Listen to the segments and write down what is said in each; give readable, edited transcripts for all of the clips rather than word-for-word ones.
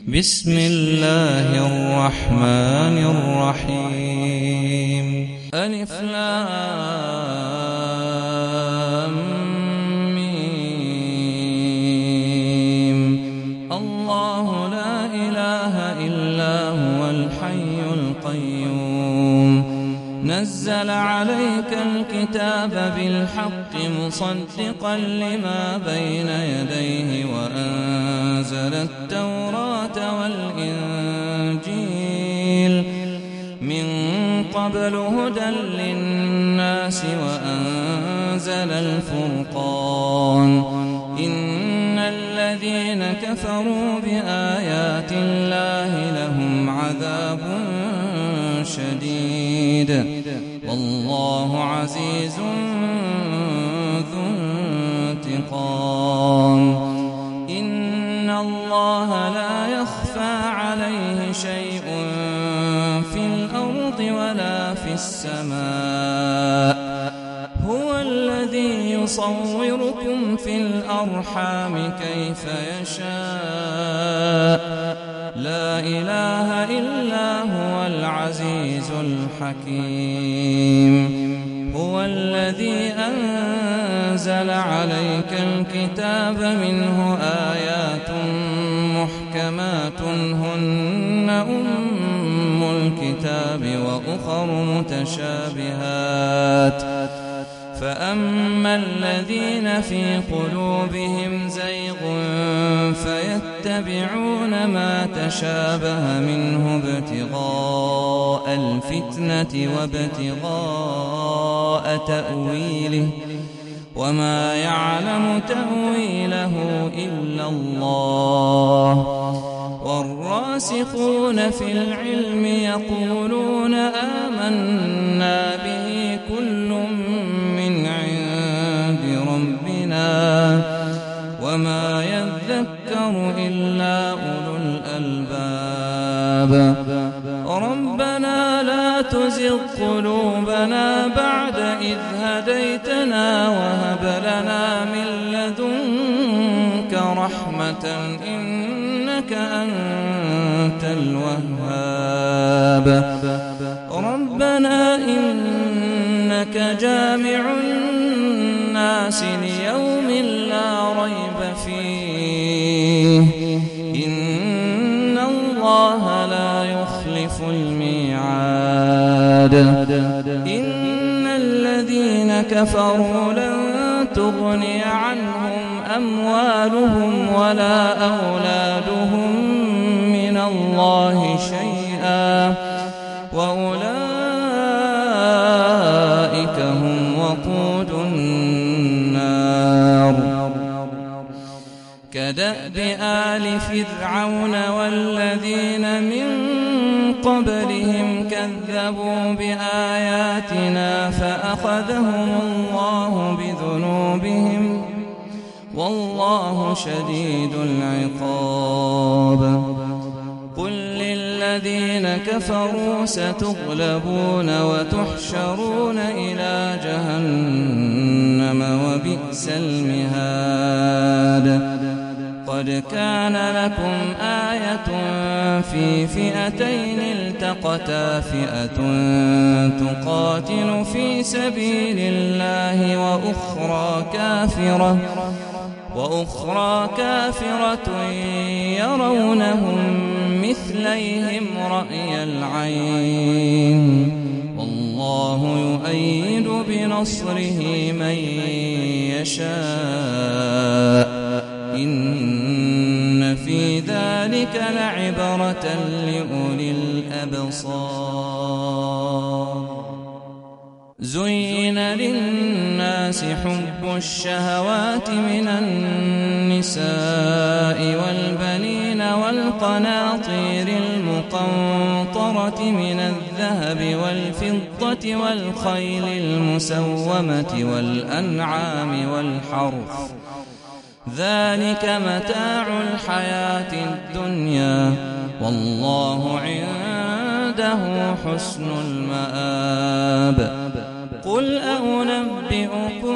بسم الله الرحمن الرحيم. ألف لام ميم. الله لا إله إلا هو الحي القيوم. نزل عليك الكتاب بالحق مصدقا لما بين يديه وأنزل التوراة والإنجيل من قبل هدى للناس وأنزل الفرقان. إن الذين كفروا بآيات الله لهم عذاب شديد والله عزيز ذو انتقام. إن الله لا يخفى عليه شيء في الأرض ولا في السماء. هو الذي يصوركم في الأرحام كيف يشاء. لا إله إلا هو العزيز الحكيم. هو الذي أنزل عليك الكتاب منه آيات محكمات هن أم الكتاب وأخر متشابهات. فأما الذين في قلوبهم زيغ فيتبعون ما تشابه منه ابتغاء الفتنة وابتغاء تأويله وما يعلم تأويله إلا الله. والراسخون في العلم يقولون آمنا به كل من عند ربنا وما يذكر إلا أولو الألباب. ربنا لا تزغ قلوبنا بعد إذ هديتنا وهب لنا من لدنك رحمة إنك أنت الوهاب. ربنا إنك جامع الناس ليوم لا ريب فيه إن الله لا يخلف الميعاد. إن الذين كفروا لن تغني عنهم أموالهم ولا أولادهم من الله شيئا وأولئك هم وقود النار. كدأب آل فرعون والذين من قبلهم كذبوا بآياتنا فأخذهم الله بذنوبهم والله شديد العقاب. قل للذين كفروا ستغلبون وتحشرون إلى جهنم وبئس المهاد. قد كان لكم آية في فئتين التقتا فئة تقاتل في سبيل الله وأخرى كافرة يرونهم مثليهم رأي العين والله يؤيد بنصره من يشاء. إن في ذلك لعبرة لأولي الأبصار. زين للناس حب الشهوات من النساء والبنين والقناطير المقنطرة من الذهب والفضة والخيل المسومة والأنعام والحرث ذلك متاع الحياة الدنيا والله عنده حسن المآب. قل أنبئكم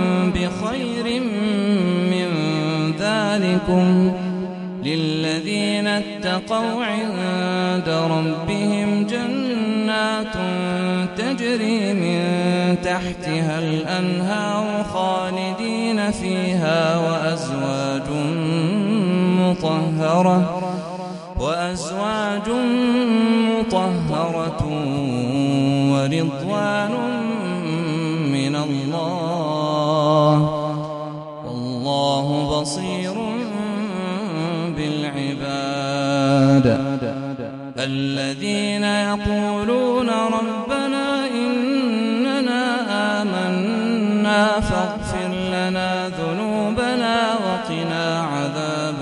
بخير من ذلكم للذين الذين اتقوا عند ربهم جنات تجري من تحتها الأنهار خالدين فيها وأزواج مطهرة ورضوان من الله والله بصير بالعباد. الذين يقولون ربنا إننا آمنا فاغفر لنا ذنوبنا وقنا عذاب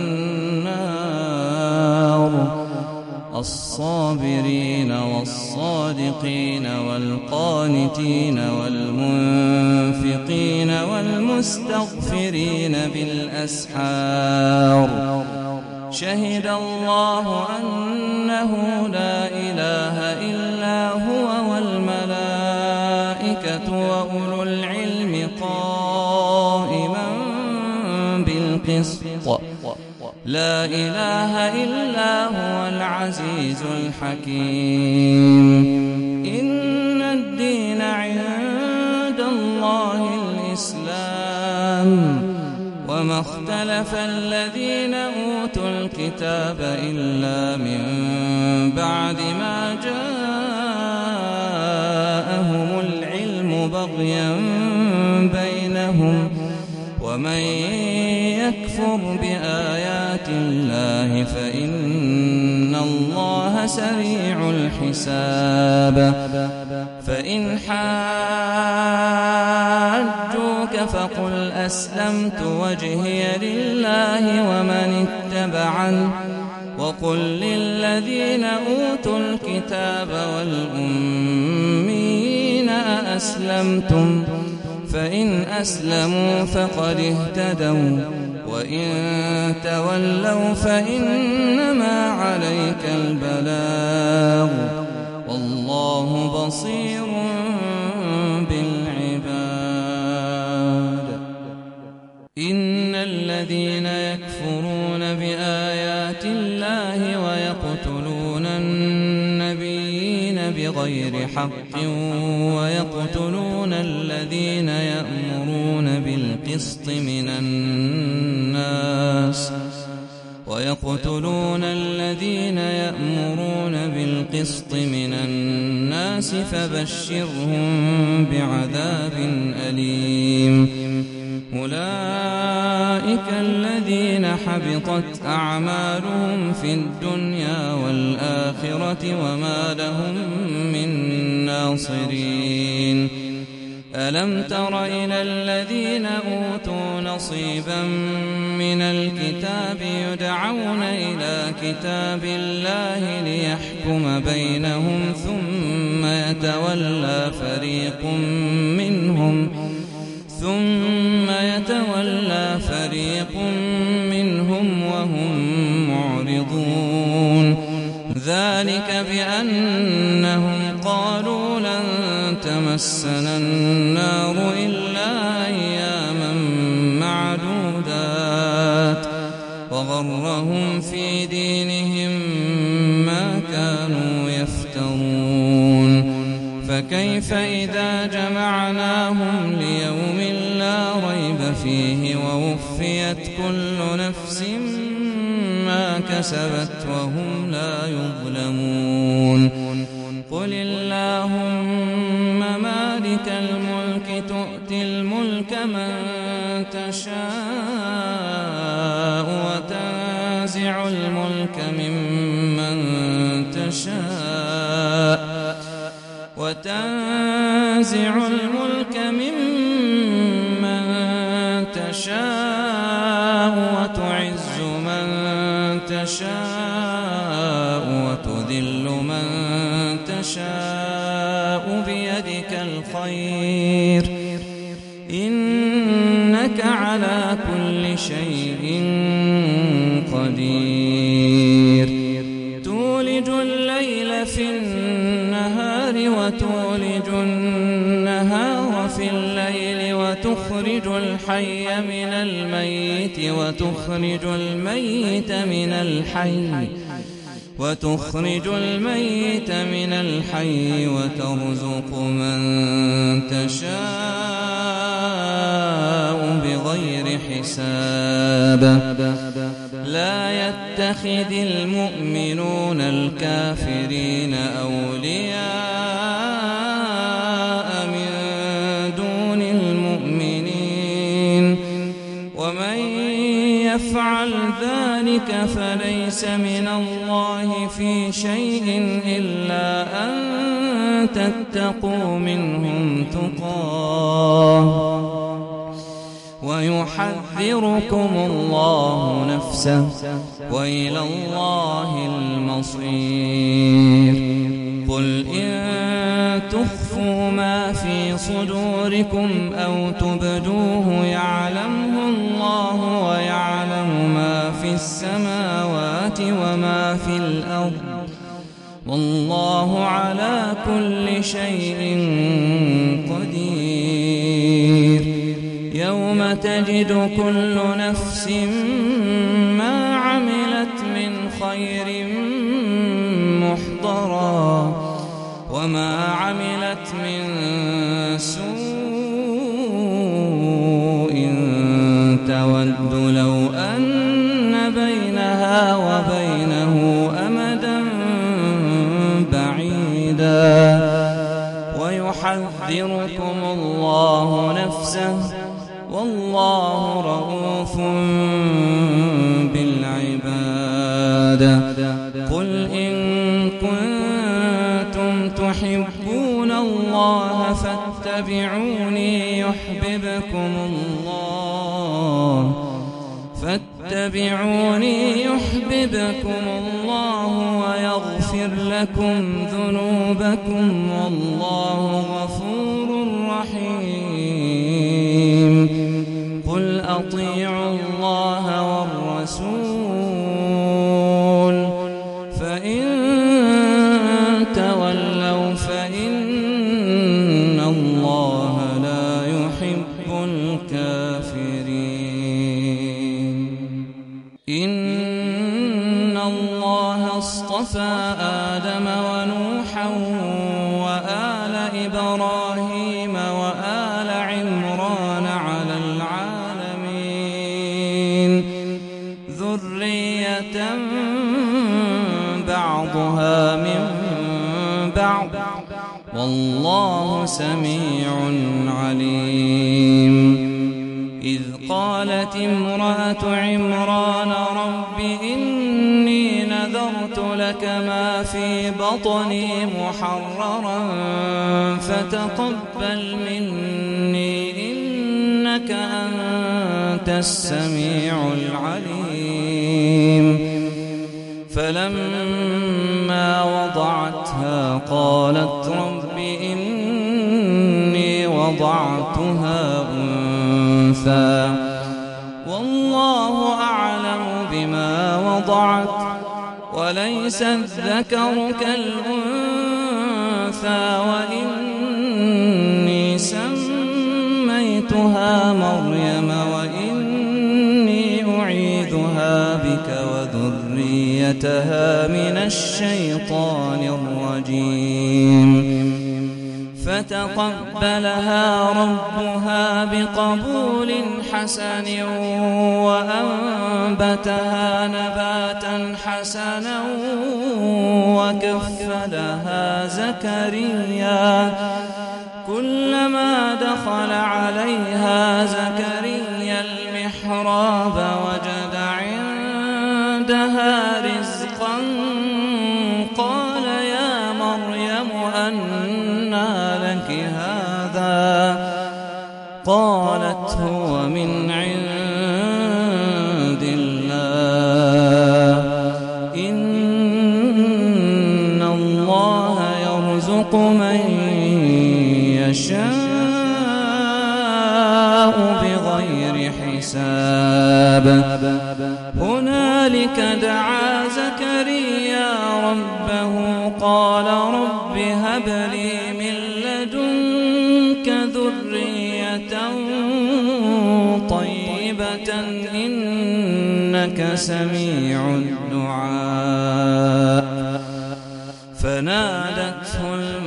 النار. الصابرين والصادقين والقانتين والمنفقين والمستغفرين بالأسحار. شهد الله أنه لا إله إلا هو والملائكة وأولو العلم قائما بالقسط لا إله إلا هو العزيز الحكيم. إن الدين عند الله الإسلام وما اختلف الذين أوتوا الكتاب إلا من بعد ما جاءهم العلم بغيا بينهم ومن يكفر بآيات الله فإن الله سريع الحساب. فإن حاجوك فقل أسلمت وجهي لله ومن اتبعني وقل للذين أوتوا الكتاب والأمين أأسلمتم فإن أسلموا فقد اهتدوا وإن تولوا فإنما عليك البلاغ والله بصير بالعباد. إن الذين يكفرون بآيات الله ويقتلون النبيين بغير حق ويقتلون الذين يأمرون بالقسط من الناس فبشرهم بعذاب أليم. أولئك الذين حبطت أعمالهم في الدنيا والآخرة وما لهم من ناصرين. ألم تر إلى الذين أوتوا نصيبا من الكتاب يدعون إلى كتاب الله ليحكم بينهم ثم يتولى فريق منهم وهم معرضون. ذلك بأنهم قالوا لن تمسنا النار إلا أياما معدودات وغرهم في دينهم ما كانوا يفترون. فكيف إذا جمعناهم ليوم لا ريب فيه ووفيت كل نفس ما كسبت وهم لا يظلمون. قل اللهم مالك الملك تؤتي الملك من تشاء وتنزع الملك ممن تشاء وتعز من تشاء وتذل من تشاء بيدك الخير إنك على كل شيء قدير. تولج الليل في النهار وتولج النهار في الليل وتخرج الحي من الميت الميت وتخرج الميت من الحي وترزق من تشاء بغير حساب لا يتخذ المؤمنون الكافرين أولياء من دون المؤمنين ومن يفعل ذلك فليس من الله في شيء إلا أن تتقوا منهم تقاه ويحذركم الله نفسه وإلى الله المصير قل إن تخفوا ما في صدوركم أو تبدوه يعلمه الله ويعلم ما في السماوات وما في الأرض والله على كل شيء قدير يوم تجد كل نفس ما عملت من خير محضرا وما عملت من سوء تود لو أن بينها وبينه أمدا بعيدا ويحذركم الله نفسه والله رؤوف بالعباد قل إن كنتم تحبون الله فاتبعوني يحببكم الله ويغفر لكم ذنوبكم والله غفور رحيم قل أطيعوا الله والرسول فإن تولوا فإن الله لا يحب الكافرين إن الله اصطفى آدم ونوحا وآل إبراهيم وآل عمران على العالمين ذرية بعضها من بعض والله سميع عليم إذ قالت امرأة عمران رب إني نذرت لك ما في بطني محررا فتقبل مني إنك أنت السميع العليم فلما وضعتها قالت رب إني وضعتها أنثى والله أعلم بما وضعت وليس الذكر كالأنثى وإني سميتها مريم وإني أعيذها بك وذريتها من الشيطان الرجيم فتقبلها ربها بقبول حسن وأنبتها نباتا حسنا وكفلها زكريا كلما دخل عليها زكريا المحراب وجد عندها رزقا قال يا مريم أنى لك هذا قالت هو من عند الله إن الله يرزق من يشاء بغير حساب هنالك دعا زكريا ربه قال رب هب لي من لدنك ذرية طيبة إنك سميع الدعاء فنادته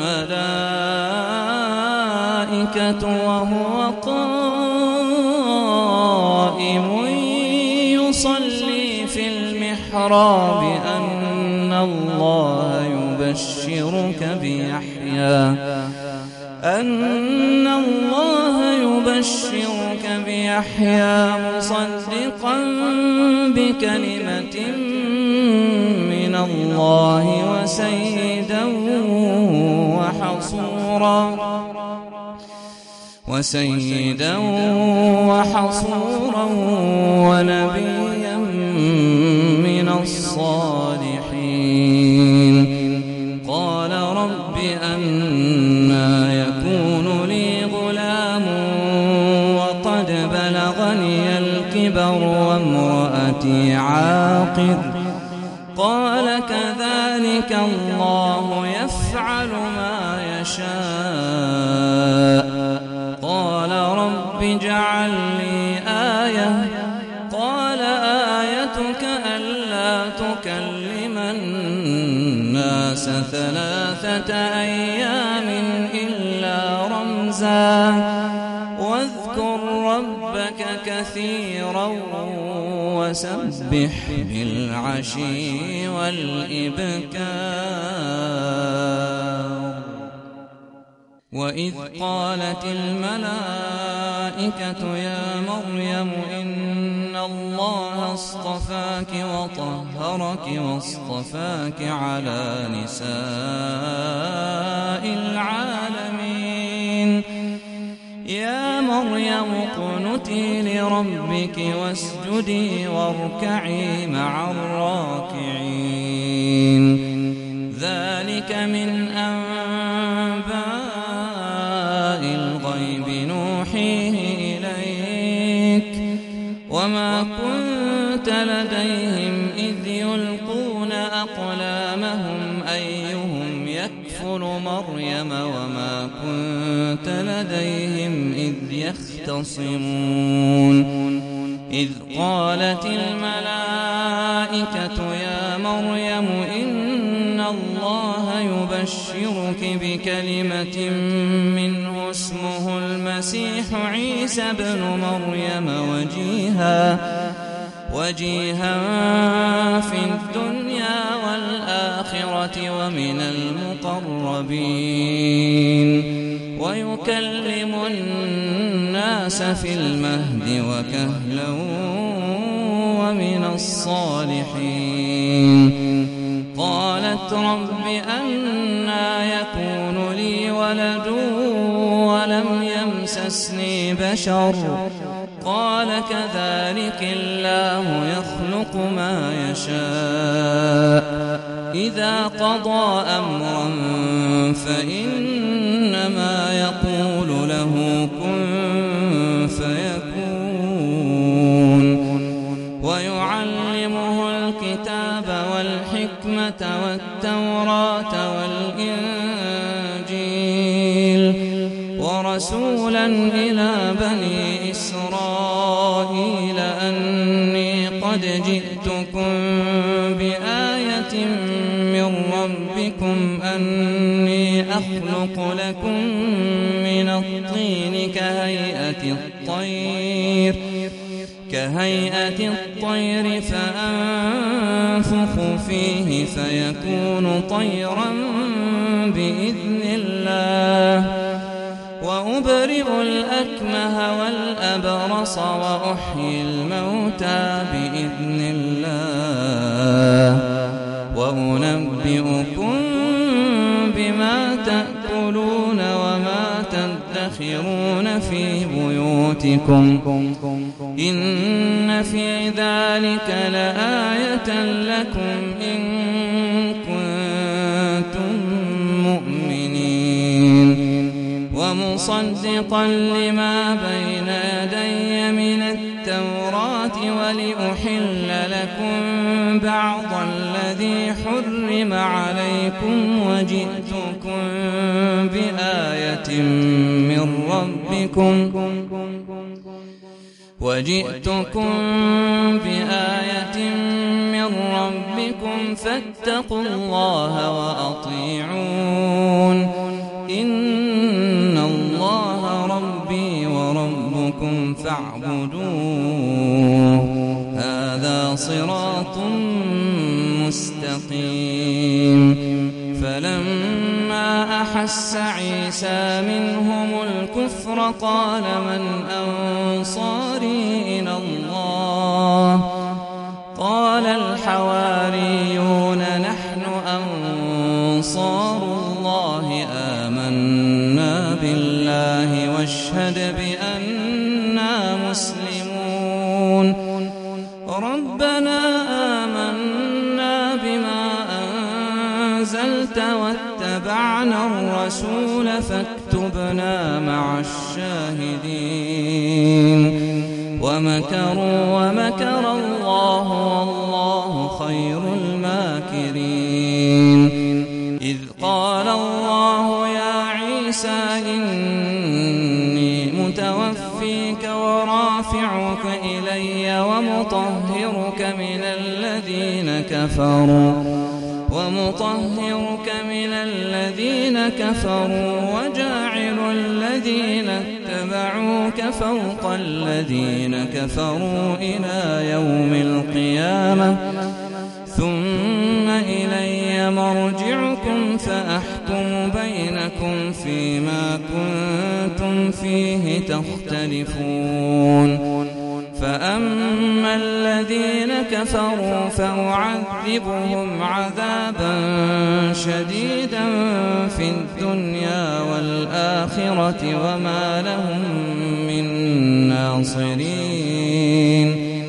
الملائكة وهو قائم يصلي في المحراب أن الله يبشرك بيحيى مصدقا بكلمة من الله وسيدا وحصورا ونبيا من الصالحين قال رب أنى يكون لي غلام وقد بلغني الكبر وامرأتي عاقر قال كذلك الله يفعل ما يشاء قال رب اجعل لي آية قال آيتك ألا تكلم الناس 3 أيام إلا رمزا واذكر ربك كثيرا وسبح بالعشي والإبكار وإذ قالت الملائكة يا مريم إن الله اصطفاك وطهرك واصطفاك على نساء العالمين يا مريم اقنتي لربك واسجدي واركعي مع الراكعين ذلك من أنباء الغيب نوحيه إليك وما كنت لديهم إذ يلقون أقلامهم أيهم يكفل مريم وما كنت لديهم إذ يختصمون إذ قالت الملائكة يا مريم إن الله يبشرك بكلمة منه اسمه المسيح عيسى ابن مريم وجيها في الدنيا والآخرة ومن المقربين ويكلم الناس في المهد وكهلا ومن الصالحين قالت رب أنى يكون لي ولد ولم يمسسني بشر قال كذلك الله يخلق ما يشاء إذا قضى أمرا فإنما يقول له كن فيكون ويعلمه الكتاب والحكمة والتوراة والإنجيل ورسولا إلى بني إسرائيل أني قد جئتكم بآية من ربكم أني أخلق لكم من الطين كهيئة الطير فأنفخ فيه فيكون طيرا بإذن الله وأبرئ الأكمه والأبرص وأحيي الموتى بإذن الله وأنبئكم بما تأكلون وما تدخرون في بيوتكم إن في ذلك لآية لكم إن كنتم مؤمنين ومصدقا لما بين يدي من التوراة ولأحل لكم بعض الذي حرم عليكم وجئتكم بآية من ربكم وجئتكم بآية من ربكم فاتقوا الله وأطيعون إن الله ربي وربكم فاعبدوه هذا صراط مستقيم فلما أحس عيسى منهم الكفر قال من أنصاري إلى الله قال الحواريون نحن أنصار الله آمنا بالله واشهد بأننا مسلمون ربنا آمنا بما أنزلت واتبعنا الرسول فاكتبنا مع الشاهدين ومكروا ومكر الله والله خير الماكرين إذ قال الله يا عيسى إني متوفيك ورافعك إلي ومطهرك من الذين كفروا وجاعل الذين اتبعوك فوق الذين كفروا إلى يوم القيامة ثم إلي مرجعكم فأحكم بينكم فيما كنتم فيه تختلفون فأما الذين كفروا فأعذبهم عذابا شديدا في الدنيا والآخرة وما لهم من ناصرين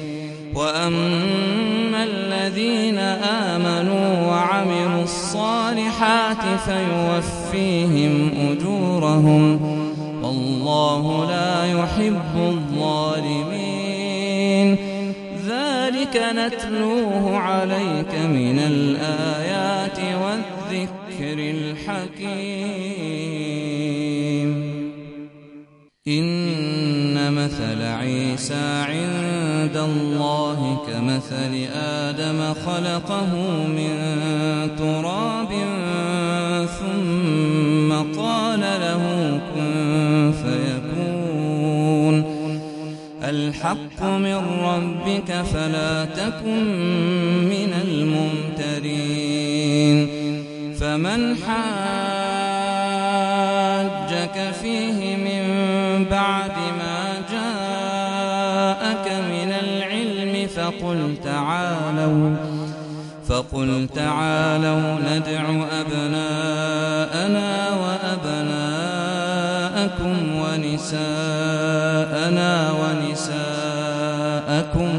وأما الذين آمنوا وعملوا الصالحات فيوفيهم أجورهم والله لا يحب الظالمين ذلك نتلوه عليك من الآيات والذكر الحكيم إن مثل عيسى عند الله كمثل آدم خلقه من تراب ثم قال له كن فيكون الحق من ربك فلا تكن من الممترين فمن حاجك فيه من بعد ما جاءك من العلم فقل تعالوا ندع أبناءنا وأبناءكم ونساءنا ونساءكم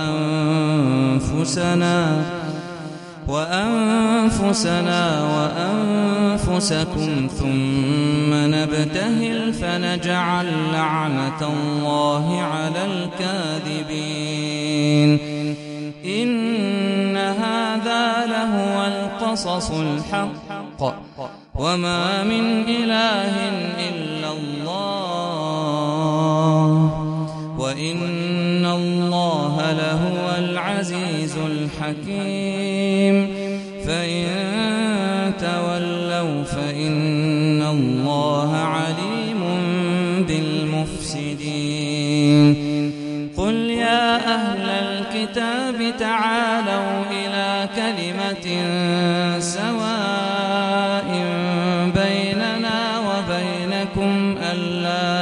وأنفسنا وأنفسكم ثم نبتهل فنجعل لعنة الله على الكاذبين إن هذا لهو القصص الحق وما من إله إلا الله وإن الله لهو العزيز الحكيم فإن تولوا فإن الله عليم بالمفسدين قل يا أهل الكتاب تعالوا إلى كلمة سواء بيننا وبينكم ألا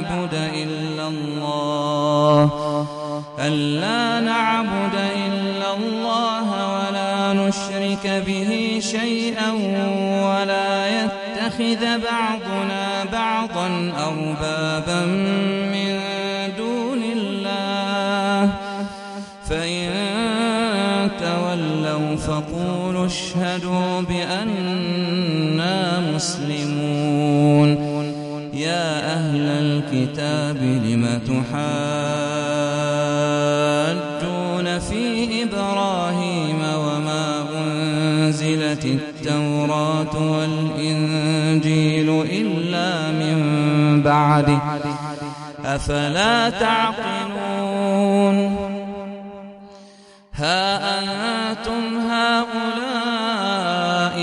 نعبد إلا الله ولا نشرك به شيئا ولا يتخذ بعضنا بعضا أربابا من دون الله فإن تولوا فقولوا اشهدوا بأننا مسلمون يا أهل الكتاب لم تحاجون في إبراهيم وما أنزلت التوراة والإنجيل إلا من بعده أفلا تعقلون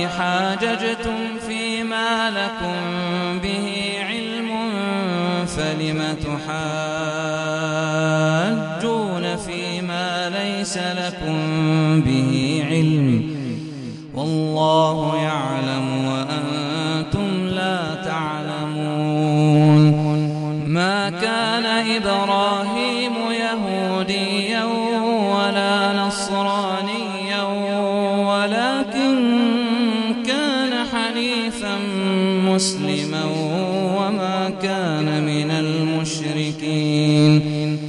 حاججتم فيما لكم به علم فلم تحاجون فيما ليس لكم به علم والله يعلم وأنتم لا تعلمون ما كان إبراهيم يهوديا ولا نصرانيا ولكن كان حنيفا مسلما وما كان من المشركين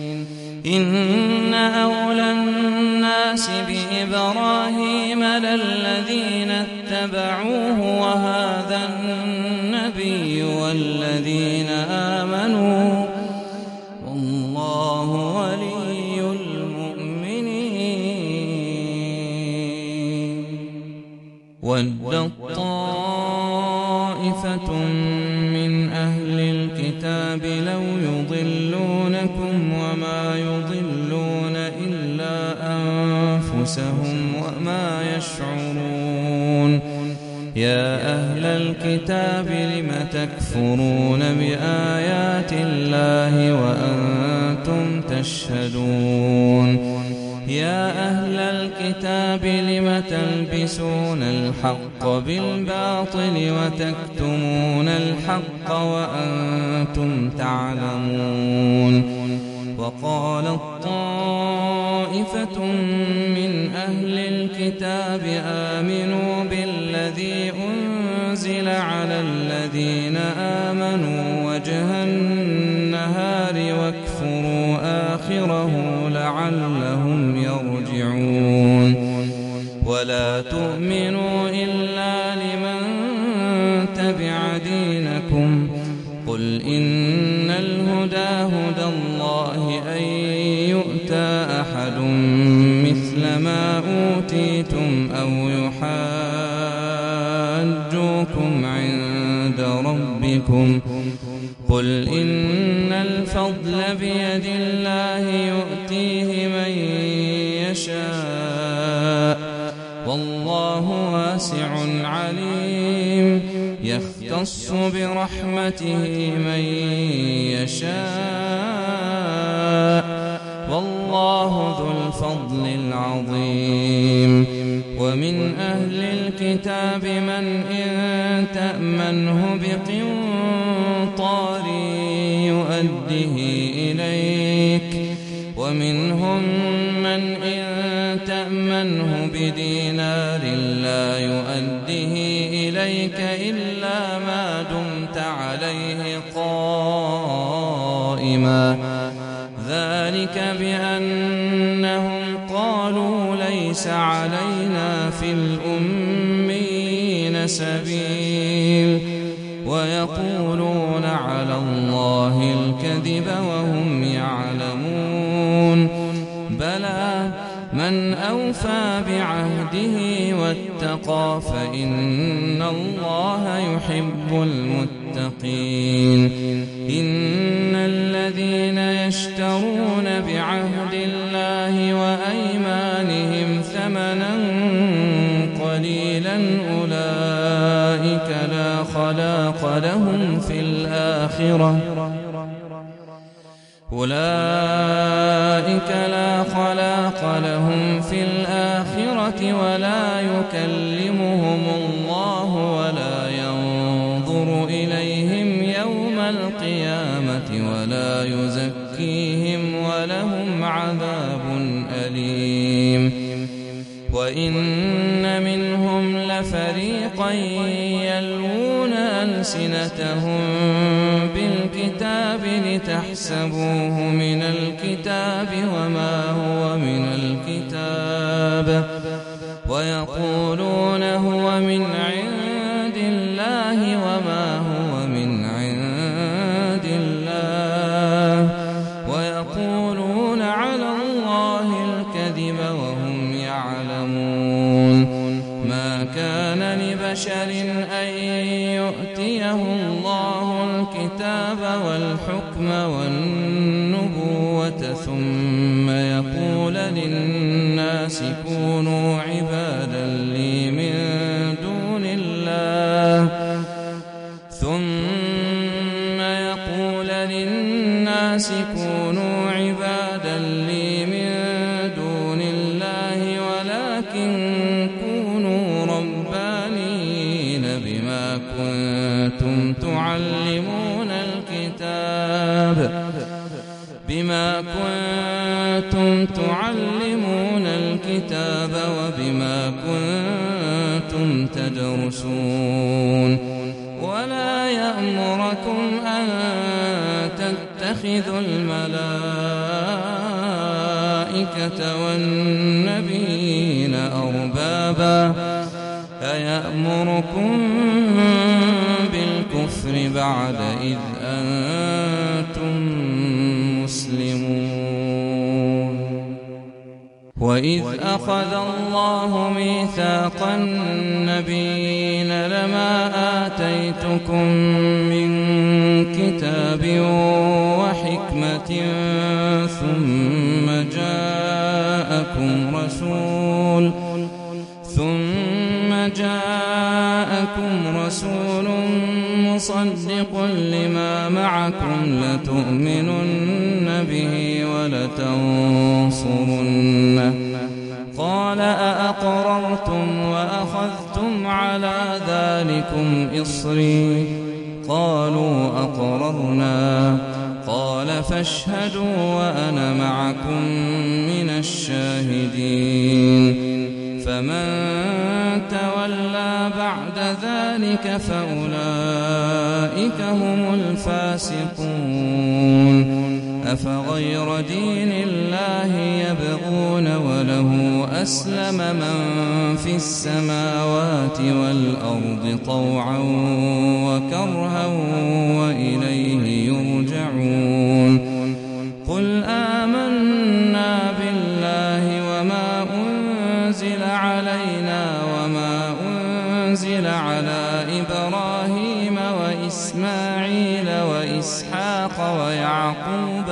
إن أولى الناس بإبراهيم للذين اتبعوه وهذا النبي والذين آمنوا والله ولي المؤمنين ود طائفة من أهل الكتاب لو يضلونكم وما يضلون إلا أنفسهم وما يشعرون يا أهل الكتاب لم تكفرون بآيات الله وأنتم تشهدون يا أهل الكتاب لم تلبسون الحق بالباطل وتكتمون الحق وأنتم تعلمون وقالت طائفة من أهل الكتاب آمنوا بالذي أنزل على الذين آمنوا وجه النهار واكفروا آخره لعلهم يرجعون ولا تؤمنوا إلا لمن تبع دينكم قل إن الهدى هدى الله أن يؤتى أحد مثل ما أوتيتم أو يحاجوكم عند ربكم قل إن الفضل بيد الله يؤتيه من يشاء والله واسع عليم يختص برحمته من يشاء والله ذو الفضل العظيم ومن أهل الكتاب من إن تأمنه بقنطار يؤده إليك ومنهم من إن تأمنه بدينار لا يؤده إليك إلا ما دمت عليه قائما ذلك بأنهم قالوا ليس علينا في الأمين سبيل ويقولون على الله الكذب وهم يعلمون بلى من أوفى بعهده واتقى فإن الله يحب المتقين إن الذين يشترون بعهد الله وأيمانهم ثمنا قليلا أولئك لا خلاق لهم في الآخرة ولا يكلمهم الله ولا ينظر إليهم يوم القيامة ولا يزكيهم ولهم عذاب أليم وإن منهم لفريقا يلوون ألسنتهم بالكتاب لتحسبوه من الكتاب وما هو من الكتاب ويقولون هو من عند الله وما هو من عند الله ويقولون على الله الكذب وهم يعلمون ما كان لبشر أن يؤتيه الله الكتاب والحكم والنبوة ثم يقول للناس كونوا عبادا لي من دون كنتم تعلمون الكتاب وبما كنتم تدرسون ولا يأمركم أن تتخذوا الملائكة والنبيين أربابا أيأمركم بالكفر بعد إذ أنتم مسلمون وإذ أخذ الله ميثاق النبيين لما آتيتكم من كتاب وحكمة ثم جاءكم رسول مصدق لما معكم لتؤمنن به ولتنصرنه قال أأقررتم وأخذتم على ذلكم إصري قالوا أقررنا قال فاشهدوا وأنا معكم من الشاهدين فمن تولى بعد ذلك فأولئك هم الفاسقون أفغير دين الله يبغون وله أسلم من في السماوات والأرض طوعا وكرها وإليه يرجعون قل آمنا بالله وما أنزل علينا وما أنزل على إبراهيم وإسماعيل وإسحاق ويعقوب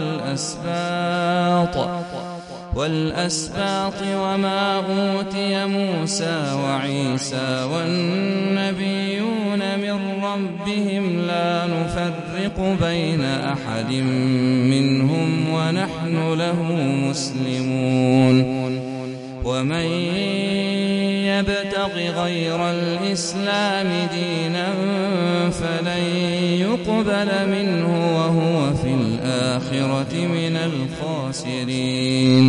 والأسباط وما أوتي موسى وعيسى والنبيون من ربهم لا نفرق بين أحد منهم ونحن له مسلمون ومن يبتغ غير الإسلام دينا فلن يقبل منه وهو في الآخرة من الخاسرين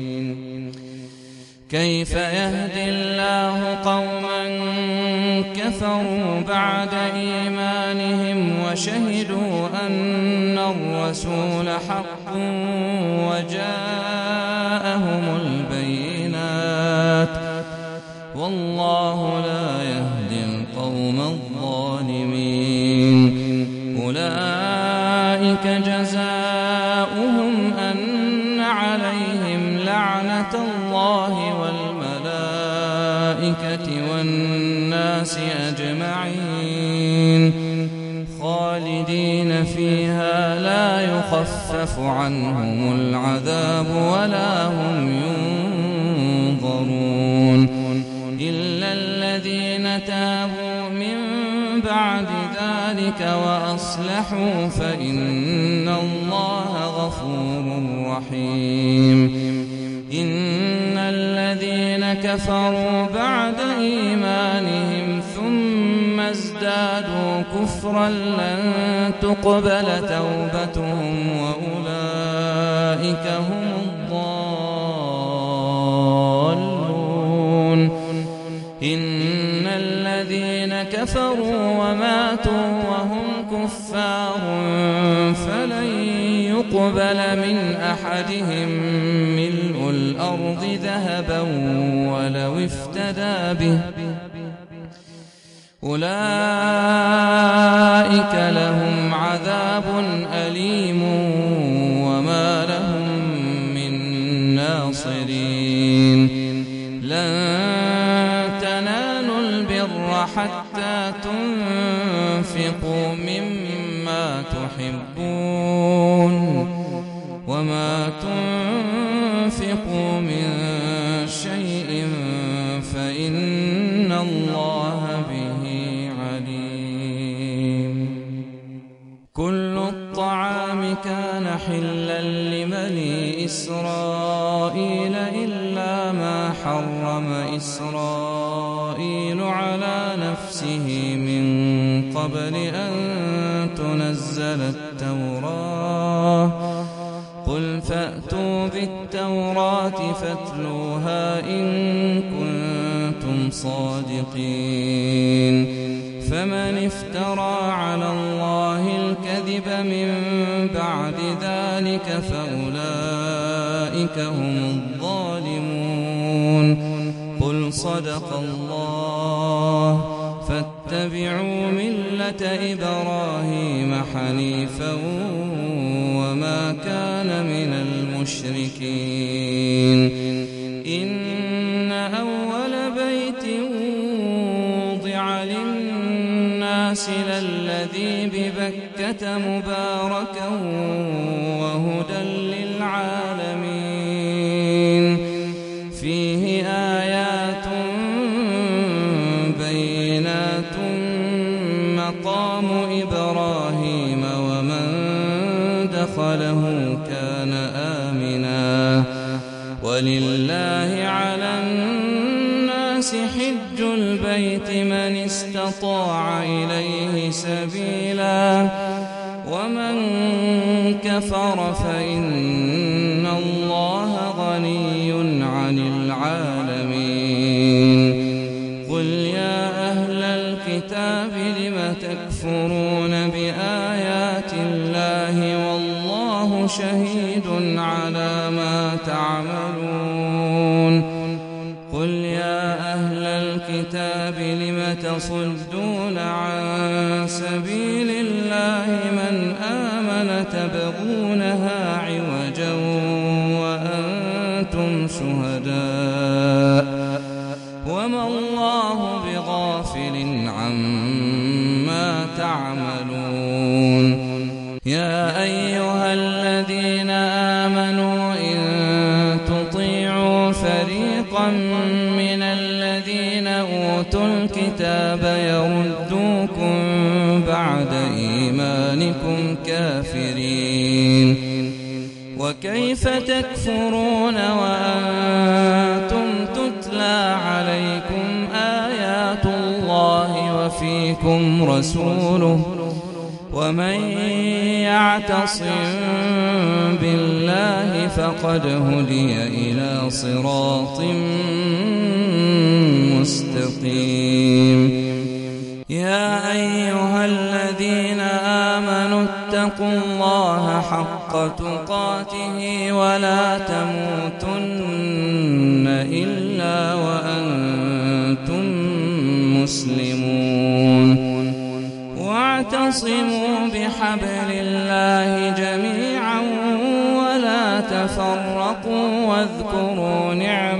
كيف يهدي الله قوما كفروا بعد إيمانهم وشهدوا أن الرسول حق وجاءهم البينات والله لا يهدي القوم الظالمين أولئك جزاؤهم أن عليهم لعنة الله والملائكة والناس أجمعين خالدين فيها لا يخفف عنهم العذاب ولا هم ينظرون إلا الذين تابوا من بعد ذلك وأصلحوا فإن الله غفور رحيم إن الذين كفروا بعد إيمانهم ثم ازدادوا كفرا لن تقبل توبتهم وأولئك هم الضالون إن الذين كفروا وماتوا وهم كفار فلن يقبل من أحدهم ملء الأرض ذهبا ولو افتدى به أولئك لهم عذاب أليم وما لهم من ناصرين لن تنالوا البر حتى تنفقوا مما تحبون وما تنفقوا من شيء فإن الله به عليم كل الطعام كان حلا لبني إسرائيل إلا ما حرم إسرائيل على نفسه من قبل أن تنزل التوراة قل فأتوا بالتوراة فاتلوها إن كنتم صادقين فمن افترى على الله الكذب من بعد ذلك فأولئك هم الظالمون قل صدق الله فاتبعوا ملة إبراهيم حنيفا وما كان من المشركين إن أول بيت وضع للناس للذي ببكة مباركا وهدى للعالمين فيه آيات بينات مقام إبراهيم ومن دخله كان آمنا ولله على الناس حج البيت من استطاع إليه سبيلا ومن كفر فإن الله غني عن العالمين قل يا أهل الكتاب لم تكفرون بآيات الله والله شهيد على ما تعملون قل يا أهل الكتاب لم تصدون عن سبيل الله من آمن تبغونها عوجا وأنتم شهداء وما الله بغافل عما تعملون يا أيها الذين آمنوا إن تطيعوا فريقا من الذين أوتوا الكتاب يردوكم بعد إيمانكم كافرين وكيف تكفرون وأنتم تتلى عليكم آيات الله وفيكم رسوله ومن يعتصم بالله فقد هدي إلى صراط مستقيم يا أيها الذين آمنوا اتقوا الله حق تقاته ولا تموتن إلا وأنتم مسلمون واعتصموا بحبل الله جميعا ولا تفرقوا واذكروا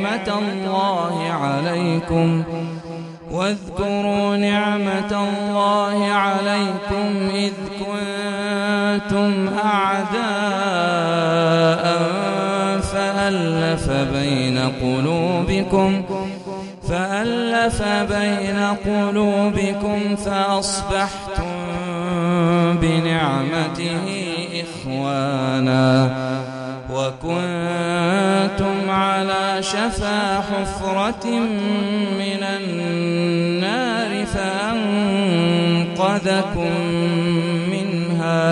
نعمة الله عليكم إذ كنتم أعداء فألف بين قلوبكم فأصبحتم بنعمته إخوانا وكنتم على شفا حفرة من النار فأنقذكم منها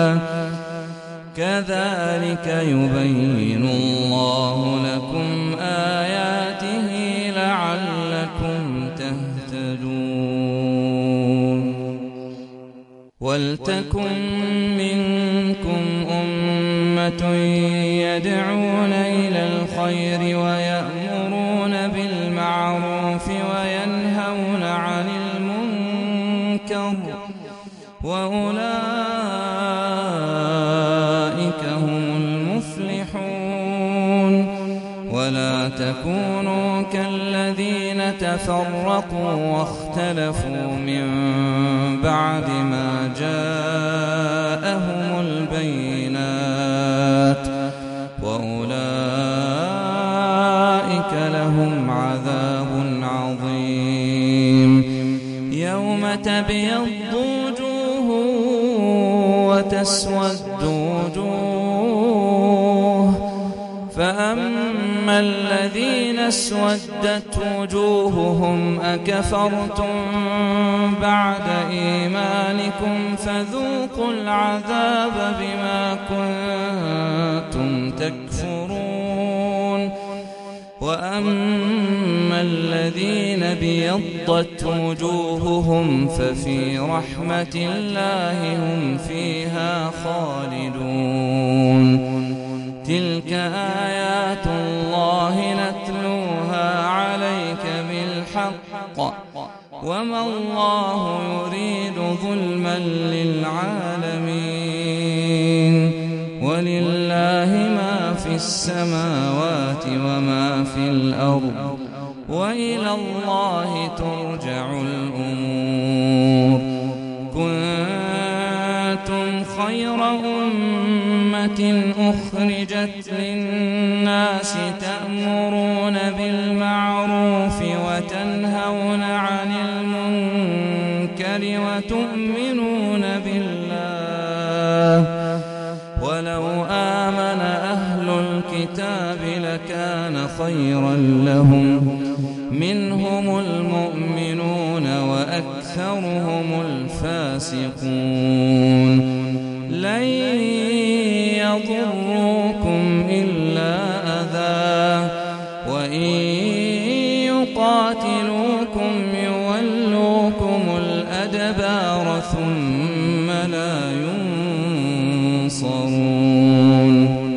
كذلك يبين الله لكم آياته لعلكم تهتدون ولتكن منكم أمة يدعون إلى الخير ويأمرون بالمعروف وينهون عن المنكر وأولئك هم المفلحون ولا تكونوا كالذين تفرقوا واختلفوا من بعد ما جاءهم البينات وأولئك لهم عذاب عظيم يوم تبيض وجوه وتسود وجوه فأما وأما الذين اسودت وجوههم أكفرتم بعد إيمانكم فذوقوا العذاب بما كنتم تكفرون وأما الذين بيضت وجوههم ففي رحمة الله هم فيها خالدون تلك آيات الله نتلوها عليك بالحق وما الله يريد ظلما للعالمين ولله ما في السماوات وما في الأرض وإلى الله ترجع الأمور كنتم خير أمة أخرجت للناس تأمرون بالمعروف وتنهون عن المنكر وتؤمنون بالله ولو آمن أهل الكتاب لكان خيرا لهم منهم المؤمنون وأكثرهم الفاسقون لن يضروكم إلا أذى وإن يقاتلوكم يولوكم الأدبار ثم لا ينصرون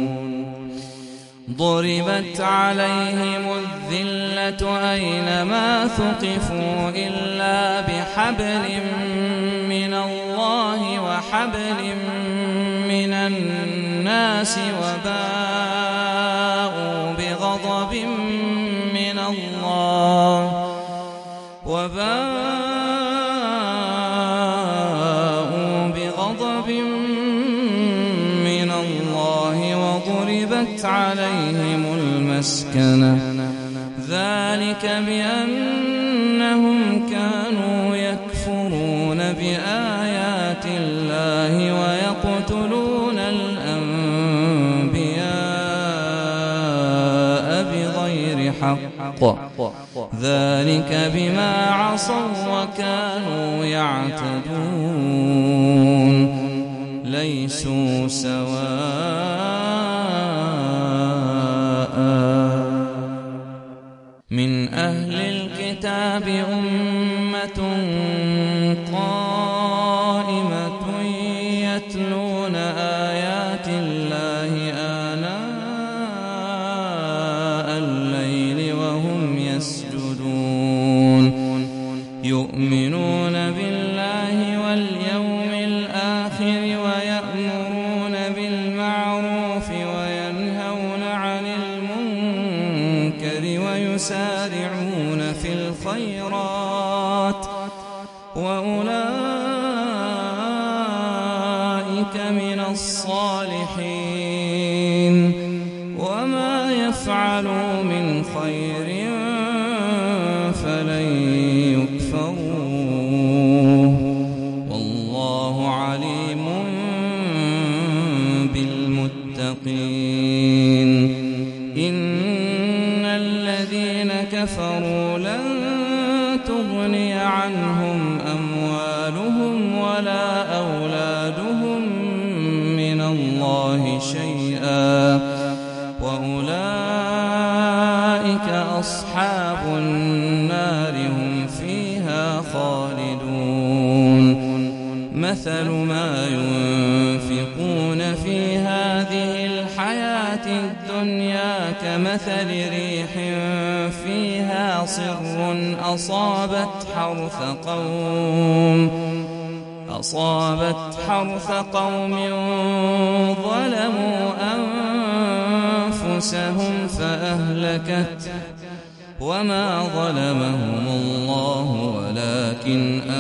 ضربت عليهم الذلة أينما ثقفوا إلا بحبل من الله وحبل من الناس وباءوا بغضب من الله وضربت عليهم المسكنة ذلك بأنهم كانوا يكفرون بآيات الله ويقتلون الأنبياء بغير حق ذلك بما عصوا وكانوا يعتدون ليسوا سواء من أهل الكتاب أمة قائمة يتلون آيات الله آناء الليل وهم يسجدون يؤمنون بالله واليوم الآخر ويأمرون بالمعروف وينهون عن المنكر ويسارعون في الخيرات وأولئك من الصالحين وما يفعلوا من خير فلن يكفروه والله عليم بالمتقين إن الذين كفروا لن تغني عنهم أموالهم ولا أولادهم من الله شيئا وأولئك أصحاب النار هم فيها خالدون مثل ما ينفقون في هذه الحياة الدنيا كمثل ريح فيها صر أصابت حرث قوم ظلموا أنفسهم فأهلكت وما ظلمهم الله ولكن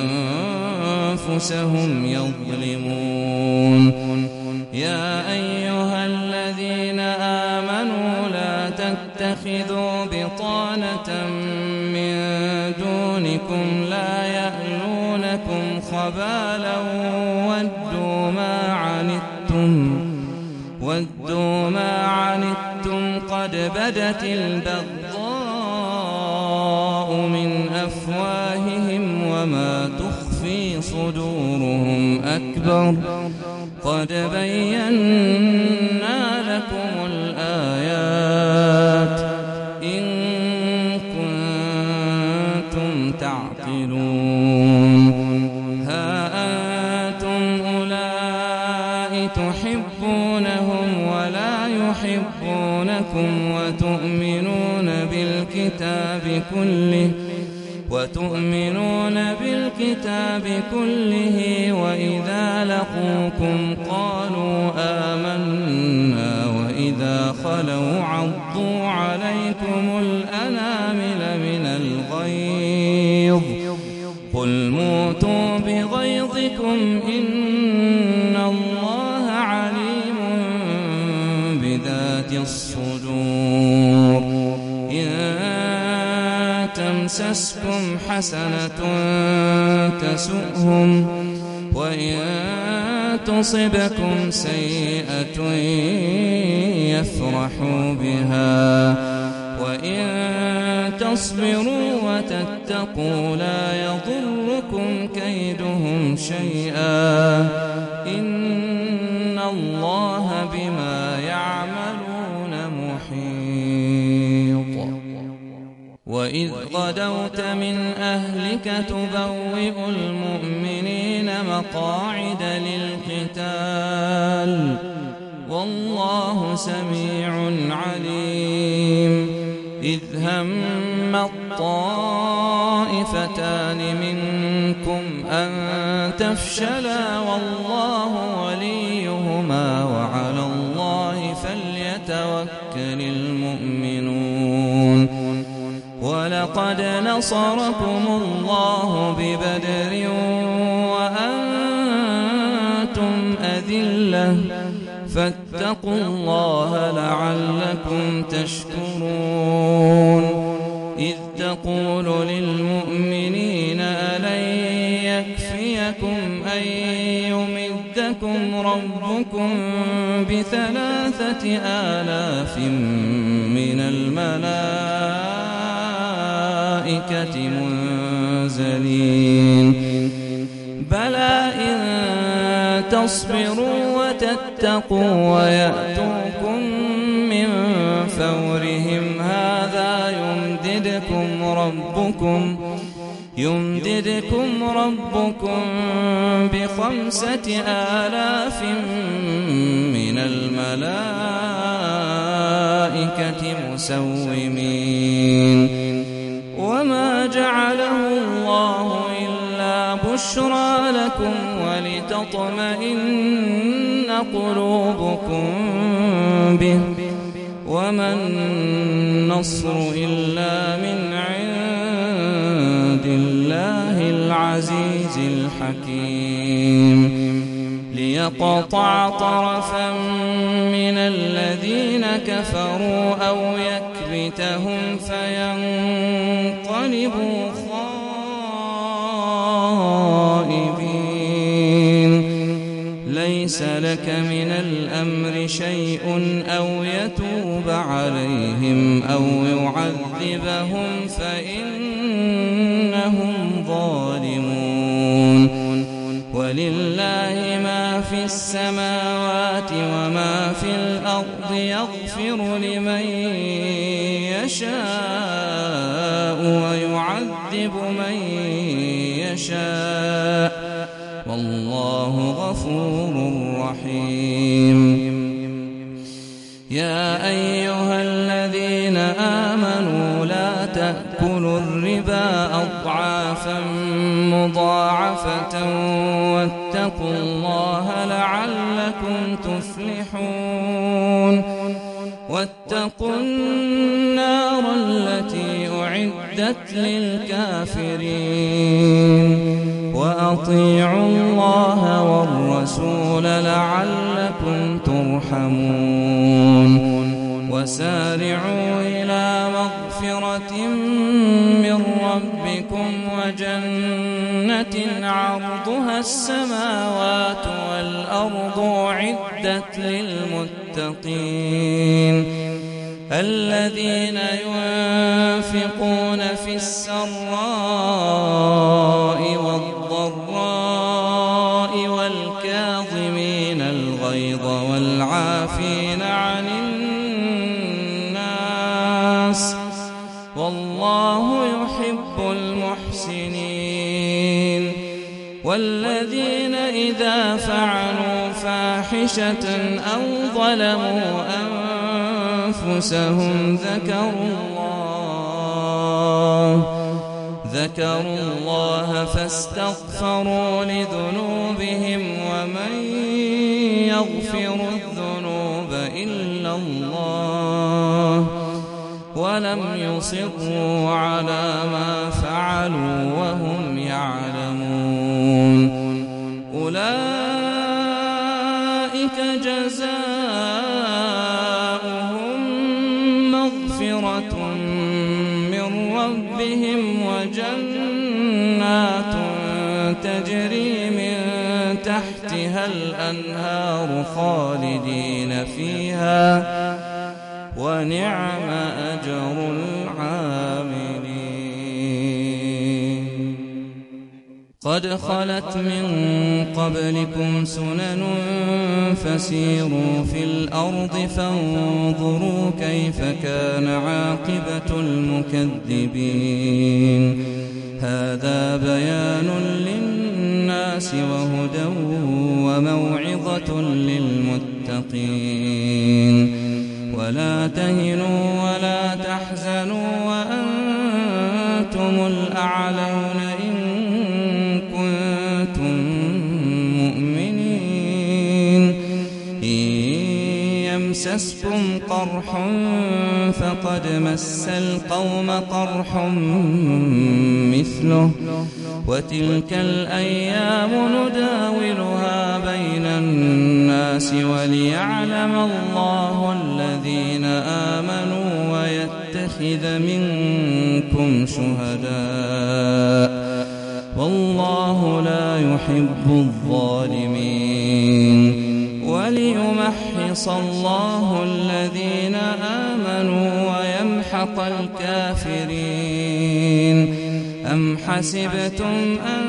أنفسهم يظلمون يا أيها الذين آمنوا لا تتخذوا بطانة من دونكم لا يألونكم خبالا ودوا ما عنتم قد بدت البغضاء من أفواههم وما تخفي صدورهم أكبر قد بينا لكم الآيات إن كنتم تعقلون ها أنتم أولئك تحبونهم ولا يحبونكم وتؤمنون بالكتاب كله وإذا لقوكم قالوا آمنا وإذا خلوا عضوا عليكم الأنامل من الغيظ قل موتوا بغيظكم إن الله عليم بذات الصدور إن تمسسكم حسنة تسؤهم وإن تصبكم سيئة يفرحوا بها وإن تصبروا وتتقوا لا يضركم كيدهم شيئا إن الله بما يعملون محيط وإذ غدوت من أهلك تبوئ المؤمنين مقاعد للقتال والله سميع عليم إذ هم الطائفتان منكم أن تفشلا والله وليهما وعلى الله فليتوكل المؤمنون ولقد نصركم الله ببدر وأنتم أذلة فاتقوا الله لعلكم تشكرون إذ تقول للمؤمنين ألن يكفيكم أن يمدكم ربكم ب3,000 من الملائكة منزلين بلى إن تصبروا وتتقوا ويأتوكم من فورهم هذا يمددكم ربكم ب5,000 من الملائكة مسومين وما جعله الله إلا بشرى لكم ولتطمئن قلوبكم به وما النصر إلا من عند الله العزيز الحكيم ليقطع طرفا من الذين كفروا أو يكبتهم فينقلبوا خائبين ليس لك من الأمر شيء أو يتوب عليهم أو يعذبهم فإنهم ظالمون ولله ما في السماوات وما في الأرض يغفر لمن يشاء ويعذب من يشاء والله غفور رحيم يا أيها الذين آمنوا لا تأكلوا الربا أضعافا مضاعفة واتقوا الله لعلكم تفلحون واتقوا النار التي أعدت للكافرين وأطيعوا الله والرسول لعلكم ترحمون وسارعوا إلى مغفرة من ربكم وجنة عرضها السماوات والأرض أعدت للمتقين الذين ينفقون في السراء والضراء والكاظمين الغيظ والعافين عن الناس والله يحب المحسنين والذين إذا فعلوا فاحشة أو ظلموا أنفسهم ذكروا الله فاستغفروا لذنوبهم ومن يغفر الذنوب إلا الله ولم يصروا على ما فعلوا وهم يعلمون أولئك جزاؤهم مغفرة من ربهم وجنات تجري من تحتها الأنهار خالدين فيها ونعم أجر العاملين قد خلت من قبلكم سنن فسيروا في الأرض فانظروا كيف كان عاقبة المكذبين هذا بيان للناس وهدى وموعظة للمتقين ولا تهنوا ولا تحزنوا وأنتم الأعلون إن كنتم مؤمنين إن يمسسكم قرح فقد مس القوم قرح مثله وتلك الأيام نداولها بين الناس وليعلم الله الذين آمنوا ويتخذ منكم شهداء والله لا يحب الظالمين وليمحص الله الذين آمنوا ويمحق الكافرين أم حسبتم أن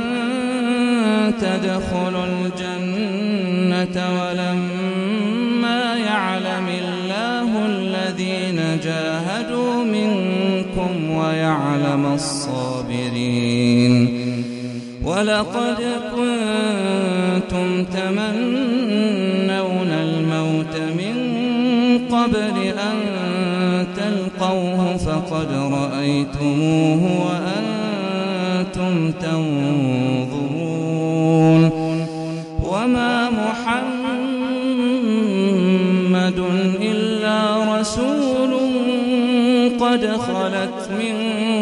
تدخلوا الجنة ولما يعلم الله الذين جاهدوا منكم ويعلم الصابرين ولقد كنتم تمنون الموت من قبل أن تلقوه فقد رأيتموه وأنتم تنظرون وما محمد إلا رسول قد خلت من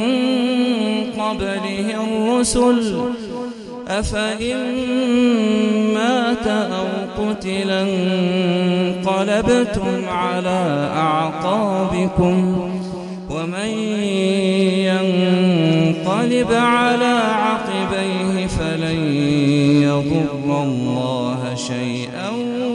قبله الرسل أفإن مات أو قتلا انقلبتم على أعقابكم ومن ينقلب على عقبيه فلن يضر الله شيئا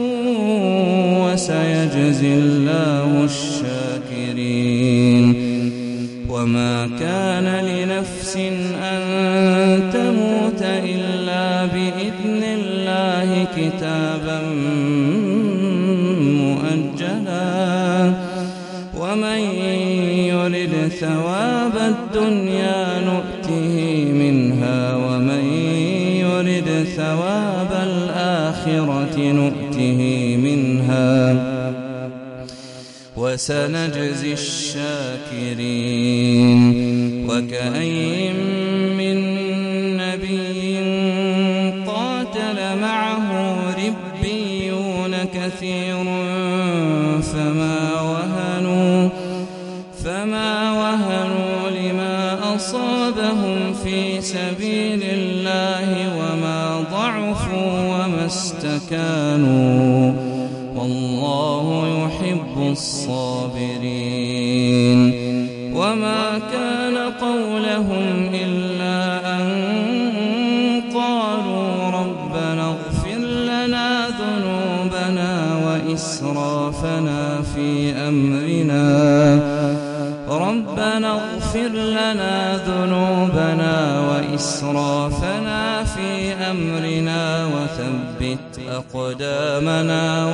وسيجزي الله الشاكرين وما كان لنفس أن تموت إلا بإذن الله كتابا مؤجلا ومن يرد ثواب الدنيا نؤته منها ومن يرد ثواب الآخرة نؤته منها وسنجزي الشاكرين وكأين من نبي قاتل معه ربيون كثير فما وهنوا لما أصابهم في سبيل الله وما ضعفوا وما استكانوا والله يحب الصابرين وما كان قولهم إلا أن قالوا ربنا اغفر لنا ذنوبنا وإسرافنا في أمرنا إسرافنا في أمرنا وثبت أقدامنا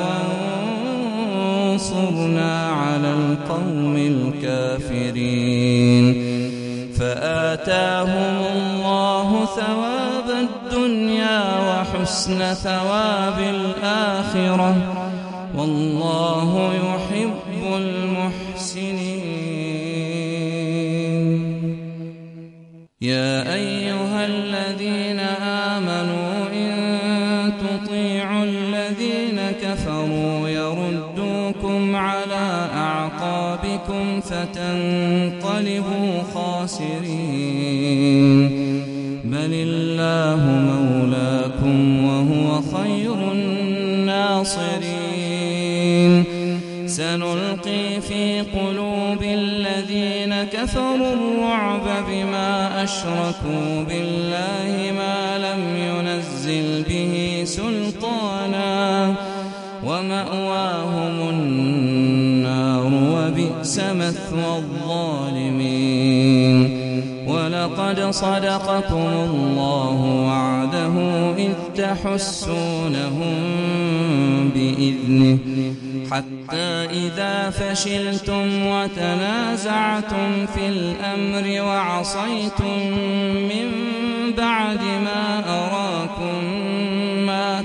وانصرنا على القوم الكافرين. فآتاهم الله ثواب الدنيا وحسن ثواب الآخرة والله يحب المحسنين. يا أيها الذين آمنوا إن تطيعوا الذين كفروا يردوكم على أعقابكم فتنقلبوا خاسرين. بل الله مولاكم وهو خير الناصرين. سنلقي في قلوب الذين كفروا الرعب بما أشركوا بالله ما لم ينزل به سلطانا ومأواهم النار وبئس مثوى الظالمين. ولقد صدقكم الله وعده إذ تحسونهم بإذنه حتى إذا فشلتم وتنازعتم في الأمر وعصيتم من بعد ما أراكم ما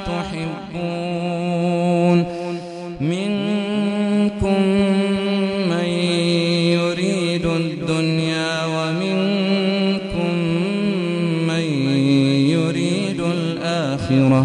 تحبون منكم من يريد الدنيا ومنكم من يريد الآخرة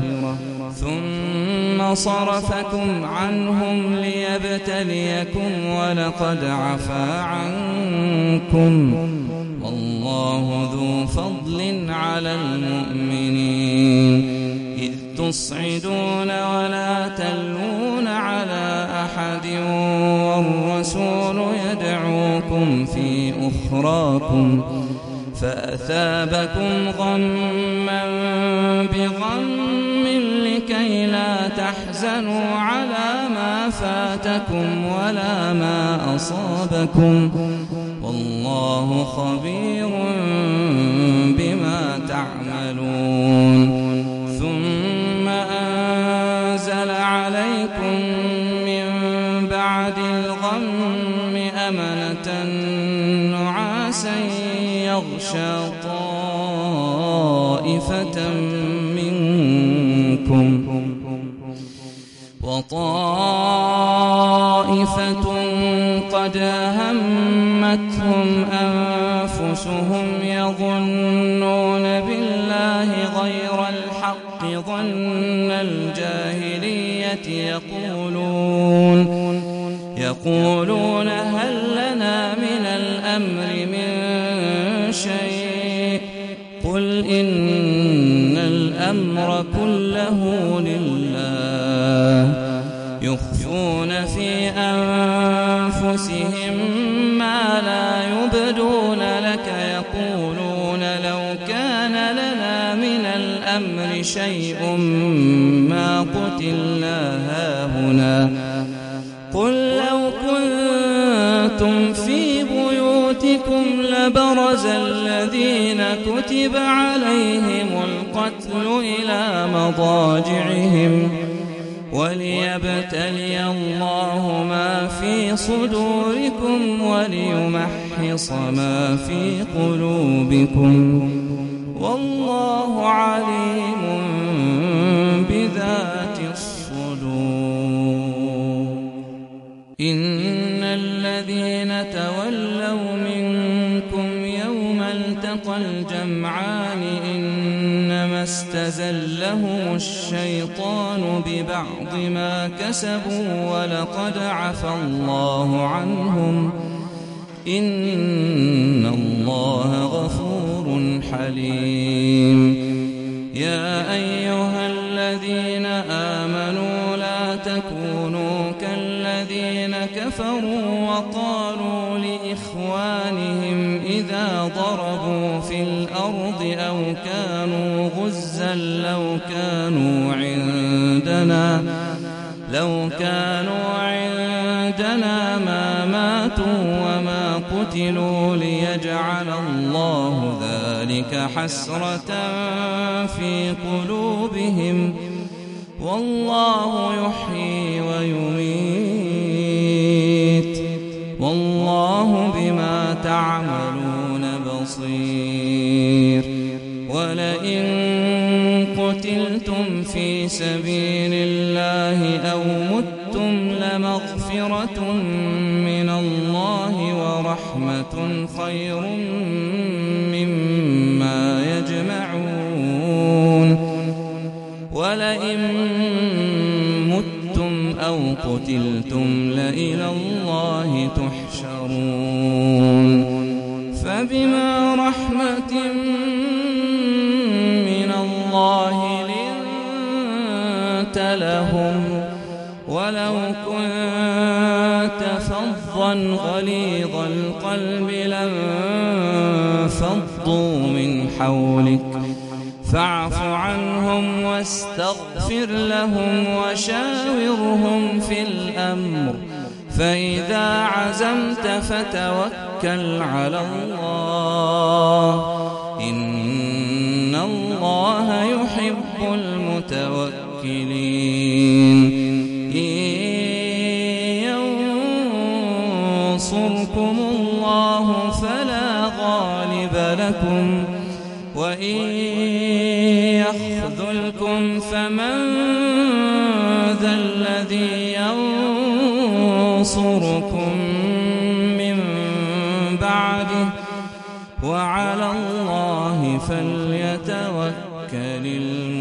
ثم صرفكم عنهم ليبتليكم ولقد عفا عنكم والله ذو فضل على المؤمنين. إذ تصعدون ولا تلوون على أحد والرسول يدعوكم في أخراكم فأثابكم غما بغم لكي لا تحزنوا على ما فاتكم ولا ما أصابكم والله خبير بما تعملون. ثم أنزل عليكم من بعد الغم أمنة نعاسا يغشى طائفة منكم وطائفة قد همتهم أنفسهم يظنون بالله غير الحق ظن الجاهلية يقولون هل لنا من الأمر من شيء قل إن الأمر كله لله يخفون في أنفسهم ما لا يبدون لك يقولون لو كان لنا من الأمر شيء ما قتلنا هاهنا قل لو كنتم في بيوتكم لبرز الذين كتب عليهم القتل إلى مضاجعهم وليبتلي الله ما في صدوركم وليمحص ما في قلوبكم والله عليم بذات الصدور. إن الذين تولوا منكم يوم التقى الجمعان إنما استزلهم الشيطان ببعض ما كسبوا ولقد عفا الله عنهم إن الله غفور حليم. يا أيها الذين آمنوا لا تكونوا كالذين كفروا وقالوا لإخوانهم إذا ضربوا في الأرض أو كانوا غزا لو كانوا عندنا ما ماتوا وما قتلوا ليجعل الله ذلك ذلك حسرة في قلوبهم والله يحيي ويميت والله بما تعملون بصير ولئن قتلتم في سبيل الله أو متم لمغفرة من الله ورحمة خير مما يجمعون ولئن متم أو قتلتم لإلى الله تحشرون فبما رحمة من الله لنت لهم ولو كنت فظا غليظ القلب لانفضوا من حولك فاعف عنهم واستغفر لهم وشاورهم في الأمر فإذا عزمت فتوكل على الله إن الله يحب المتوكلين إن ينصركم الله فلا غالب لكم وإن يخذلكم فمن ذا الذي ينصركم من بعده وعلى الله فليتوكل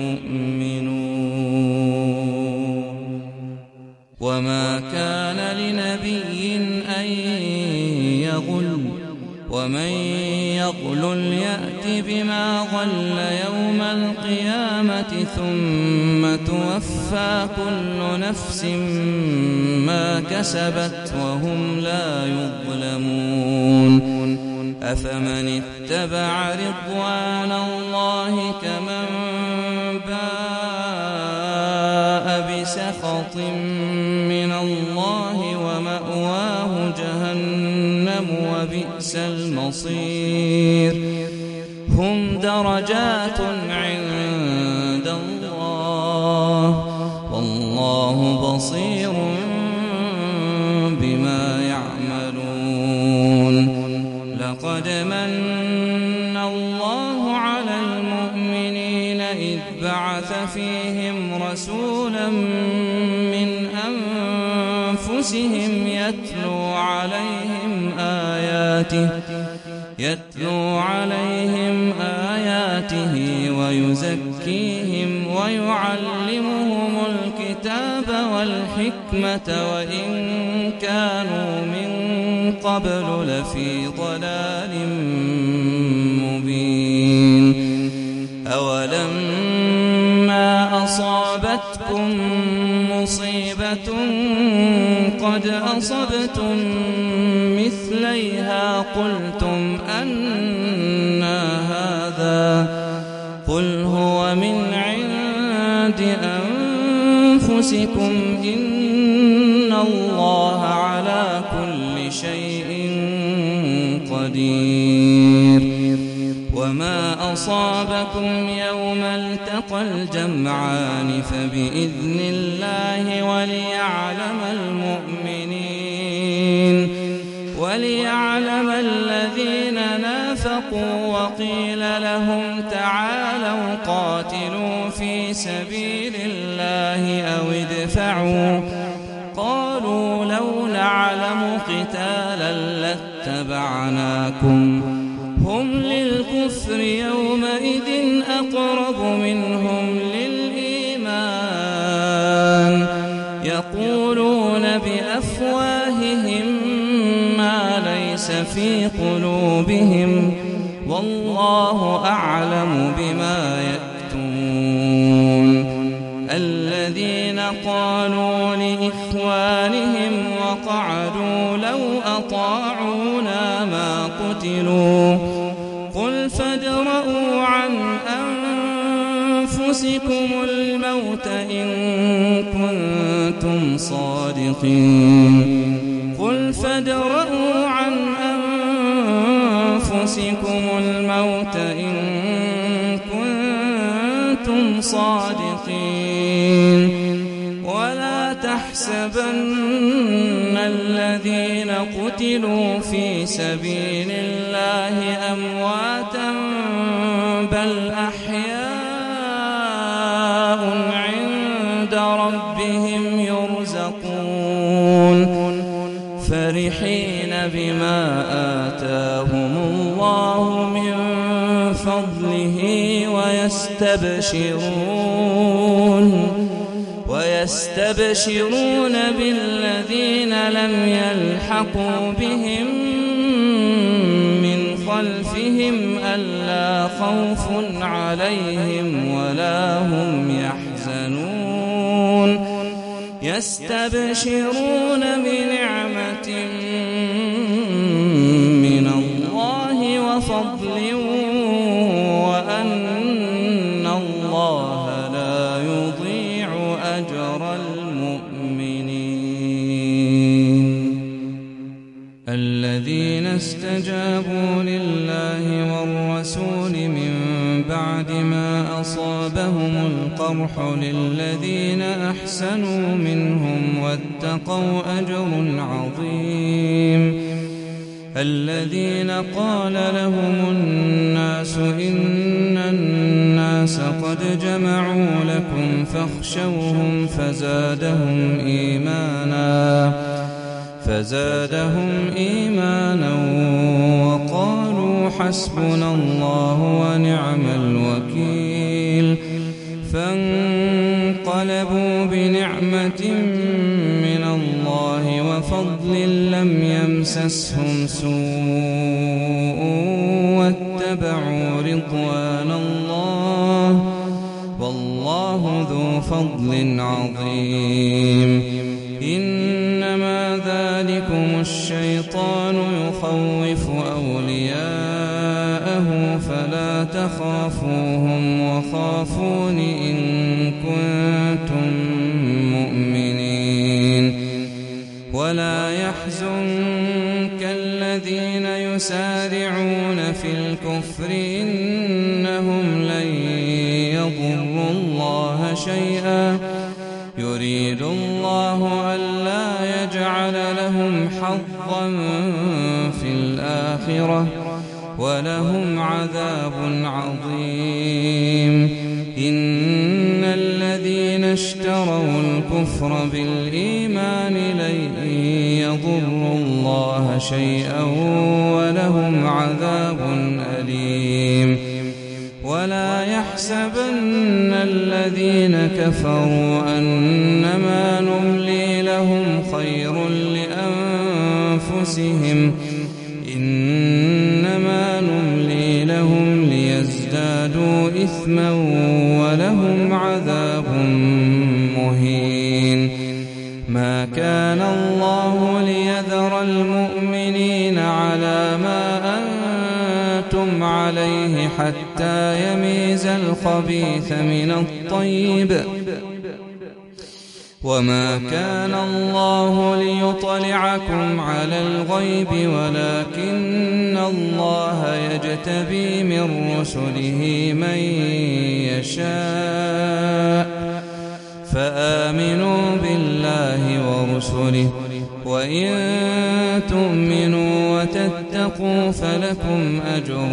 المؤمنون وما كان لنبي أن يغل ومن يغلل يأت بما غل يوم القيامة ثم توفى كل نفس ما كسبت وهم لا يظلمون أفمن اتبع رضوان الله كمن باء بسخط من الله ومأواه جهنم وبئس المصير هم درجات عند الله والله بصير بما يعملون لقد من الله على المؤمنين إذ بعث فيهم رسولا من أنفسهم يتلو عليهم آياته ويزكيهم ويعلمهم الكتاب والحكمة وإن كانوا من قبل لفي ضلال مبين أولما أصابتكم مصيبة قد أصبتم مثليها قلتم أنى هذا قل هو من عند أنفسكم إن الله على كل شيء قدير وما أصابكم يوم التقى الجمعان فبإذن الله وليعلم الذين نافقوا وقيل لهم تعالوا قاتلوا في سبيل الله أو ادفعوا قالوا لو نعلم قتالا لاتبعناكم هم للكفر يومئذ أقرب منهم للإيمان يقولون بأفواههم ما ليس في قلوبهم والله أعلم بما يكتمون الذين قالوا لإخوانهم وقعدوا لو أطاعونا ما قتلوا قل فادرءوا عن أنفسكم الموت إن كنتم صادقين قل فادرءوا عن أنفسكم الموت إن كنتم صادقين ولا تحسبن الذين قتلوا في سبيل الله أمواتا بل أحياء عند ربهم يرزقون فرحين بما آتاهم الله من فضله ويستبشرون بالذين لم يلحقوا بهم من خلفهم ألا خوف عليهم ولا هم يحزنون يستبشرون بنعمة من الله وفضل وأن الله لا يضيع أجر المؤمنين الذين استجابوا لله والرسول من بعد ما أصابهم القرح للذين أحسنوا منهم واتقوا أجر عظيم الذين قال لهم الناس إن الناس قد جمعوا لكم فاخشوهم فزادهم إيمانا وقالوا حسبنا الله ونعم الوكيل فانقلبوا بنعمة من الله وفضل لم يمسسهم سوء واتبعوا رضوان الله والله ذو فضل عظيم إنما ذلكم الشيطان يخوف أولياءه فلا تخافوهم وخافون إن كنتم مؤمنين ولا يحزنك الذين يسارعون في الكفر إنهم لن يضروا الله شيئا يريد الله ألا يجعل لهم حظا في الآخرة ولهم عذاب عظيم إن الذين اشتروا الكفر بالإيمان لن يضروا الله شيئا ولهم عذاب أليم ولا يحسبن الذين كفروا أنما نملي لهم خير لأنفسهم إنما نملي لهم ليزدادوا إثما ولهم عذاب مهين ما كان الله ليذر المؤمنين على ما أنتم عليه حتى يميز الخبيث من الطيب وما كان الله ليطلعكم على الغيب ولكن الله يجتبي من رسله من يشاء فآمنوا بالله ورسله وإن تؤمنوا وتتقوا فلكم أجر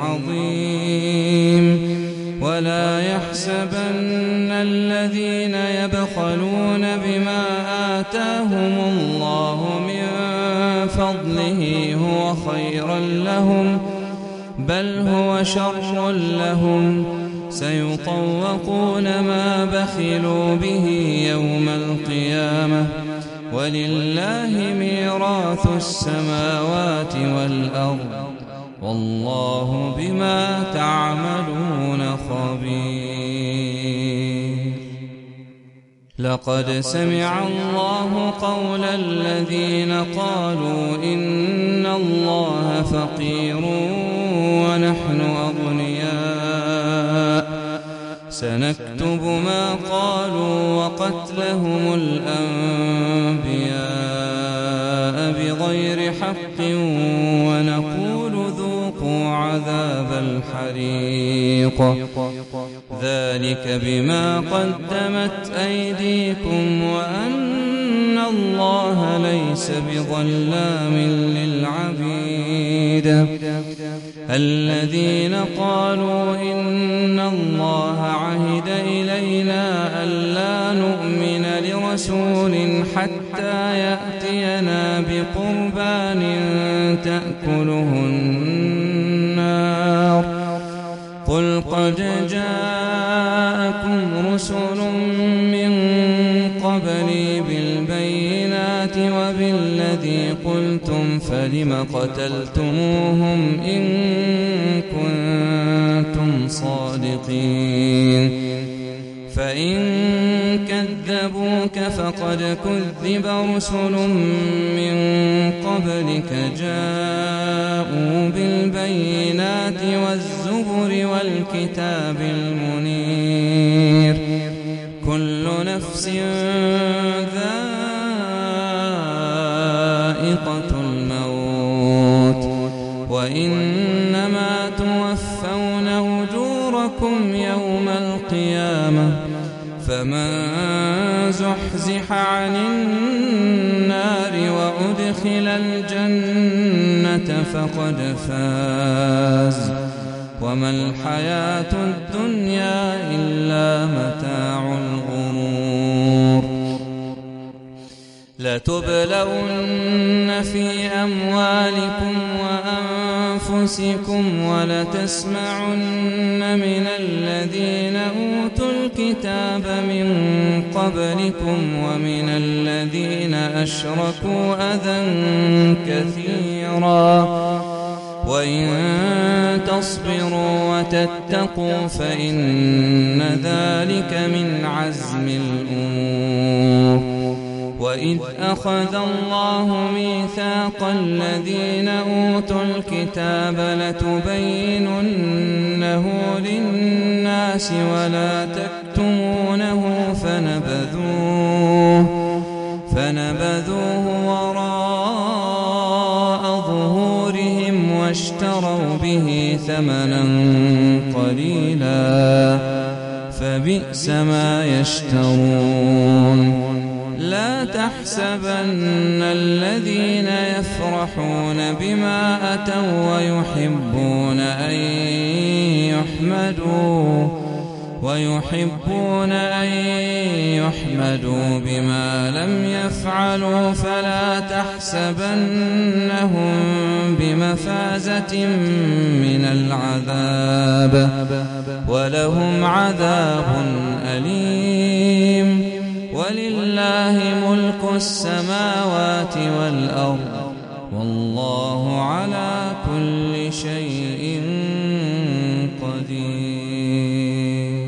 عظيم ولا يحسبن الذين يبخلون بما آتاهم الله من فضله هو خيرا لهم بل هو شر لهم سيطوقون ما بخلوا به يوم القيامة ولله ميراث السماوات والأرض والله بما تعملون خبير لقد سمع الله قول الذين قالوا إن الله فقير ونحن أغنياء سنكتب ما قالوا وقتلهم الأنبياء بغير حق ونقول ذوقوا عذاب الحريق ذلك بما قدمت أيديكم وأن الله ليس بظلام للعبيد الذين قالوا إن الله عهد إلينا ألا نؤمن لرسول حتى يأتينا بقربان تأكله النار قل قد جاءكم رسل من قبلي بالبينات وبالذي قلتم فلم قتلتموهم إن كنتم صادقين فإن كذبوك فقد كذب رسل من قبلك جاءوا بالبينات والزبر والكتاب المنير كل نفس ذائقة الموت وإنما توفون أجوركم يوم القيامة فمن زحزح عن النار وأدخل الجنة فقد فاز وما الحياة الدنيا إلا متاع الغرور لتبلون في أموالكم وأنفسكم ولتسمعن من الذين أوتوا الكتاب من قبلكم ومن الذين أشركوا أذى كثيرا وإن تصبروا وتتقوا فإن ذلك من عزم الأمور وإذ أخذ الله ميثاق الذين أوتوا الكتاب لتبيننه للناس ولا تكتمونه فنبذوه وراء ظهورهم واشتروا به ثمنا قليلا فبئس ما يشترون لا تحسبن الذين يفرحون بما أتوا ويحبون أن يحمدوا بما لم يفعلوا فلا تحسبنهم بمفازة من العذاب ولهم عذاب أليم ولله ملك السماوات والأرض والله على كل شيء قدير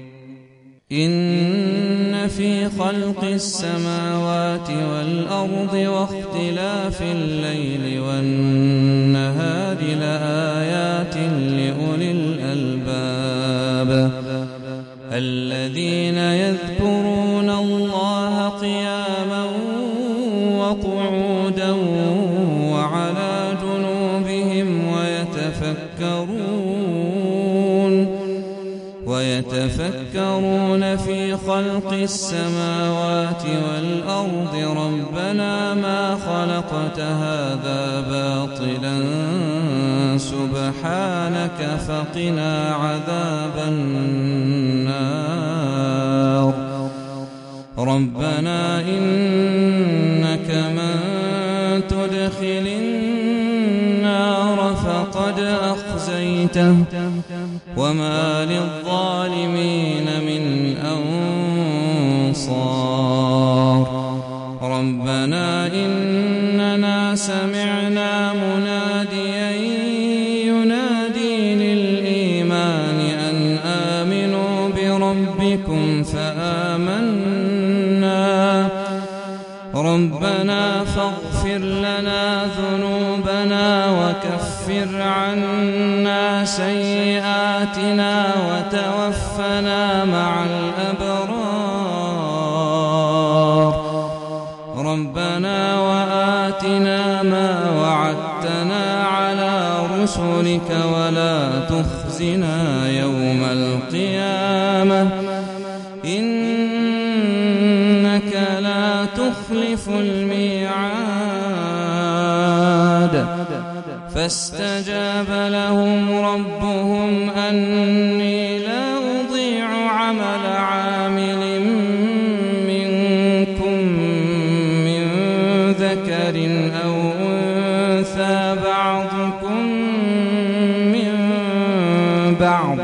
إن في خلق السماوات والأرض واختلاف الليل والنهار لآيات لأولي الألباب الذين يذكرون الله قياما وقعودا وعلى جنوبهم ويتفكرون في خلق السماوات والأرض ربنا ما خلقت هذا باطلا سبحانك فقنا عذاب النار ربنا إنك من تدخل النار فقد أخزيته وما للظالمين من أنصار ربنا إننا سمعنا مناديا ينادي للإيمان أن آمنوا بربكم فآمنا ربنا فاغفر لنا ذنوبنا وكفر عنا سيئاتنا وتوفنا مع الأبرار ربنا وآتنا ما وعدتنا على رسلك عفوك ولا تخزنا يوم القيامة إنك لا تخلف الميعاد فاستجاب لهم ربهم أني لا أضيع عمل عامل منكم من ذكر أو أنثى بعضكم من بعض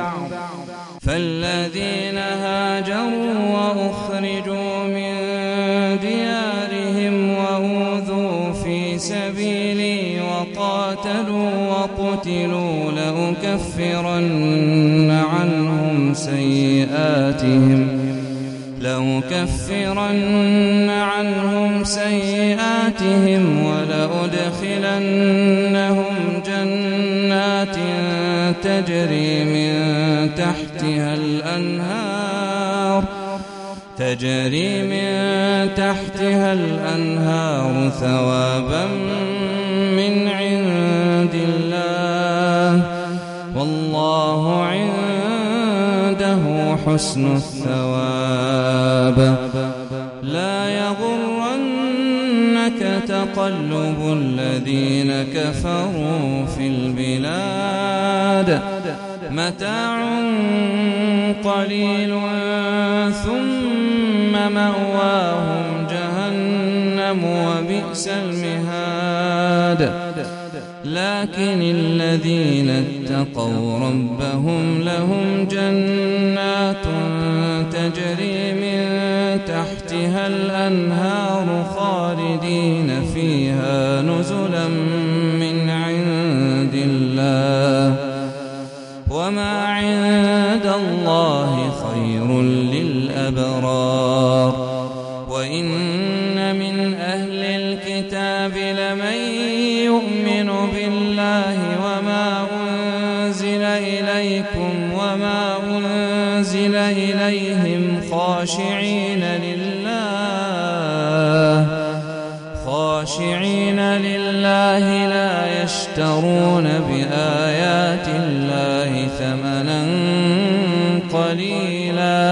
فالذين هاجروا وأخرجوا من ديارهم وأوذوا في سبيلي وقاتلوا وقتلوا لأكفرن عنهم سيئاتهم ولأدخلنهم جنات تجري من تحتها الأنهار ثوابا من عند الله والله عنده حسن الثواب لا يغرنك تقلب الذين كفروا في البلاد متاع قليل ثم مأواهم جهنم وبئس المهاد لكن الذين اتقوا ربهم لهم جنات تجري من تحتها الأنهار خالدين فيها نزلا من عند الله وما عند الله خير للأبرار وإن من أهل الكتاب لمن يؤمن بالله وما أنزل إليكم وما أنزل إليهم خاشعين لله لا يشترون بآيات الله ثمنا قليلا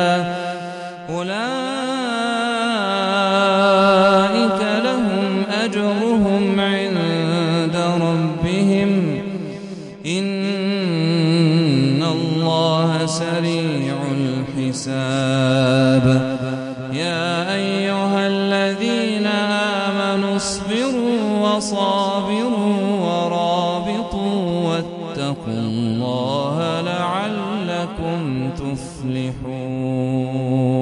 أولئك لهم أجرهم عند ربهم إن الله سريع الحساب يا أيها الذين آمنوا اصبروا وصابروا ورابطوا واتقوا الله لعلكم تفلحون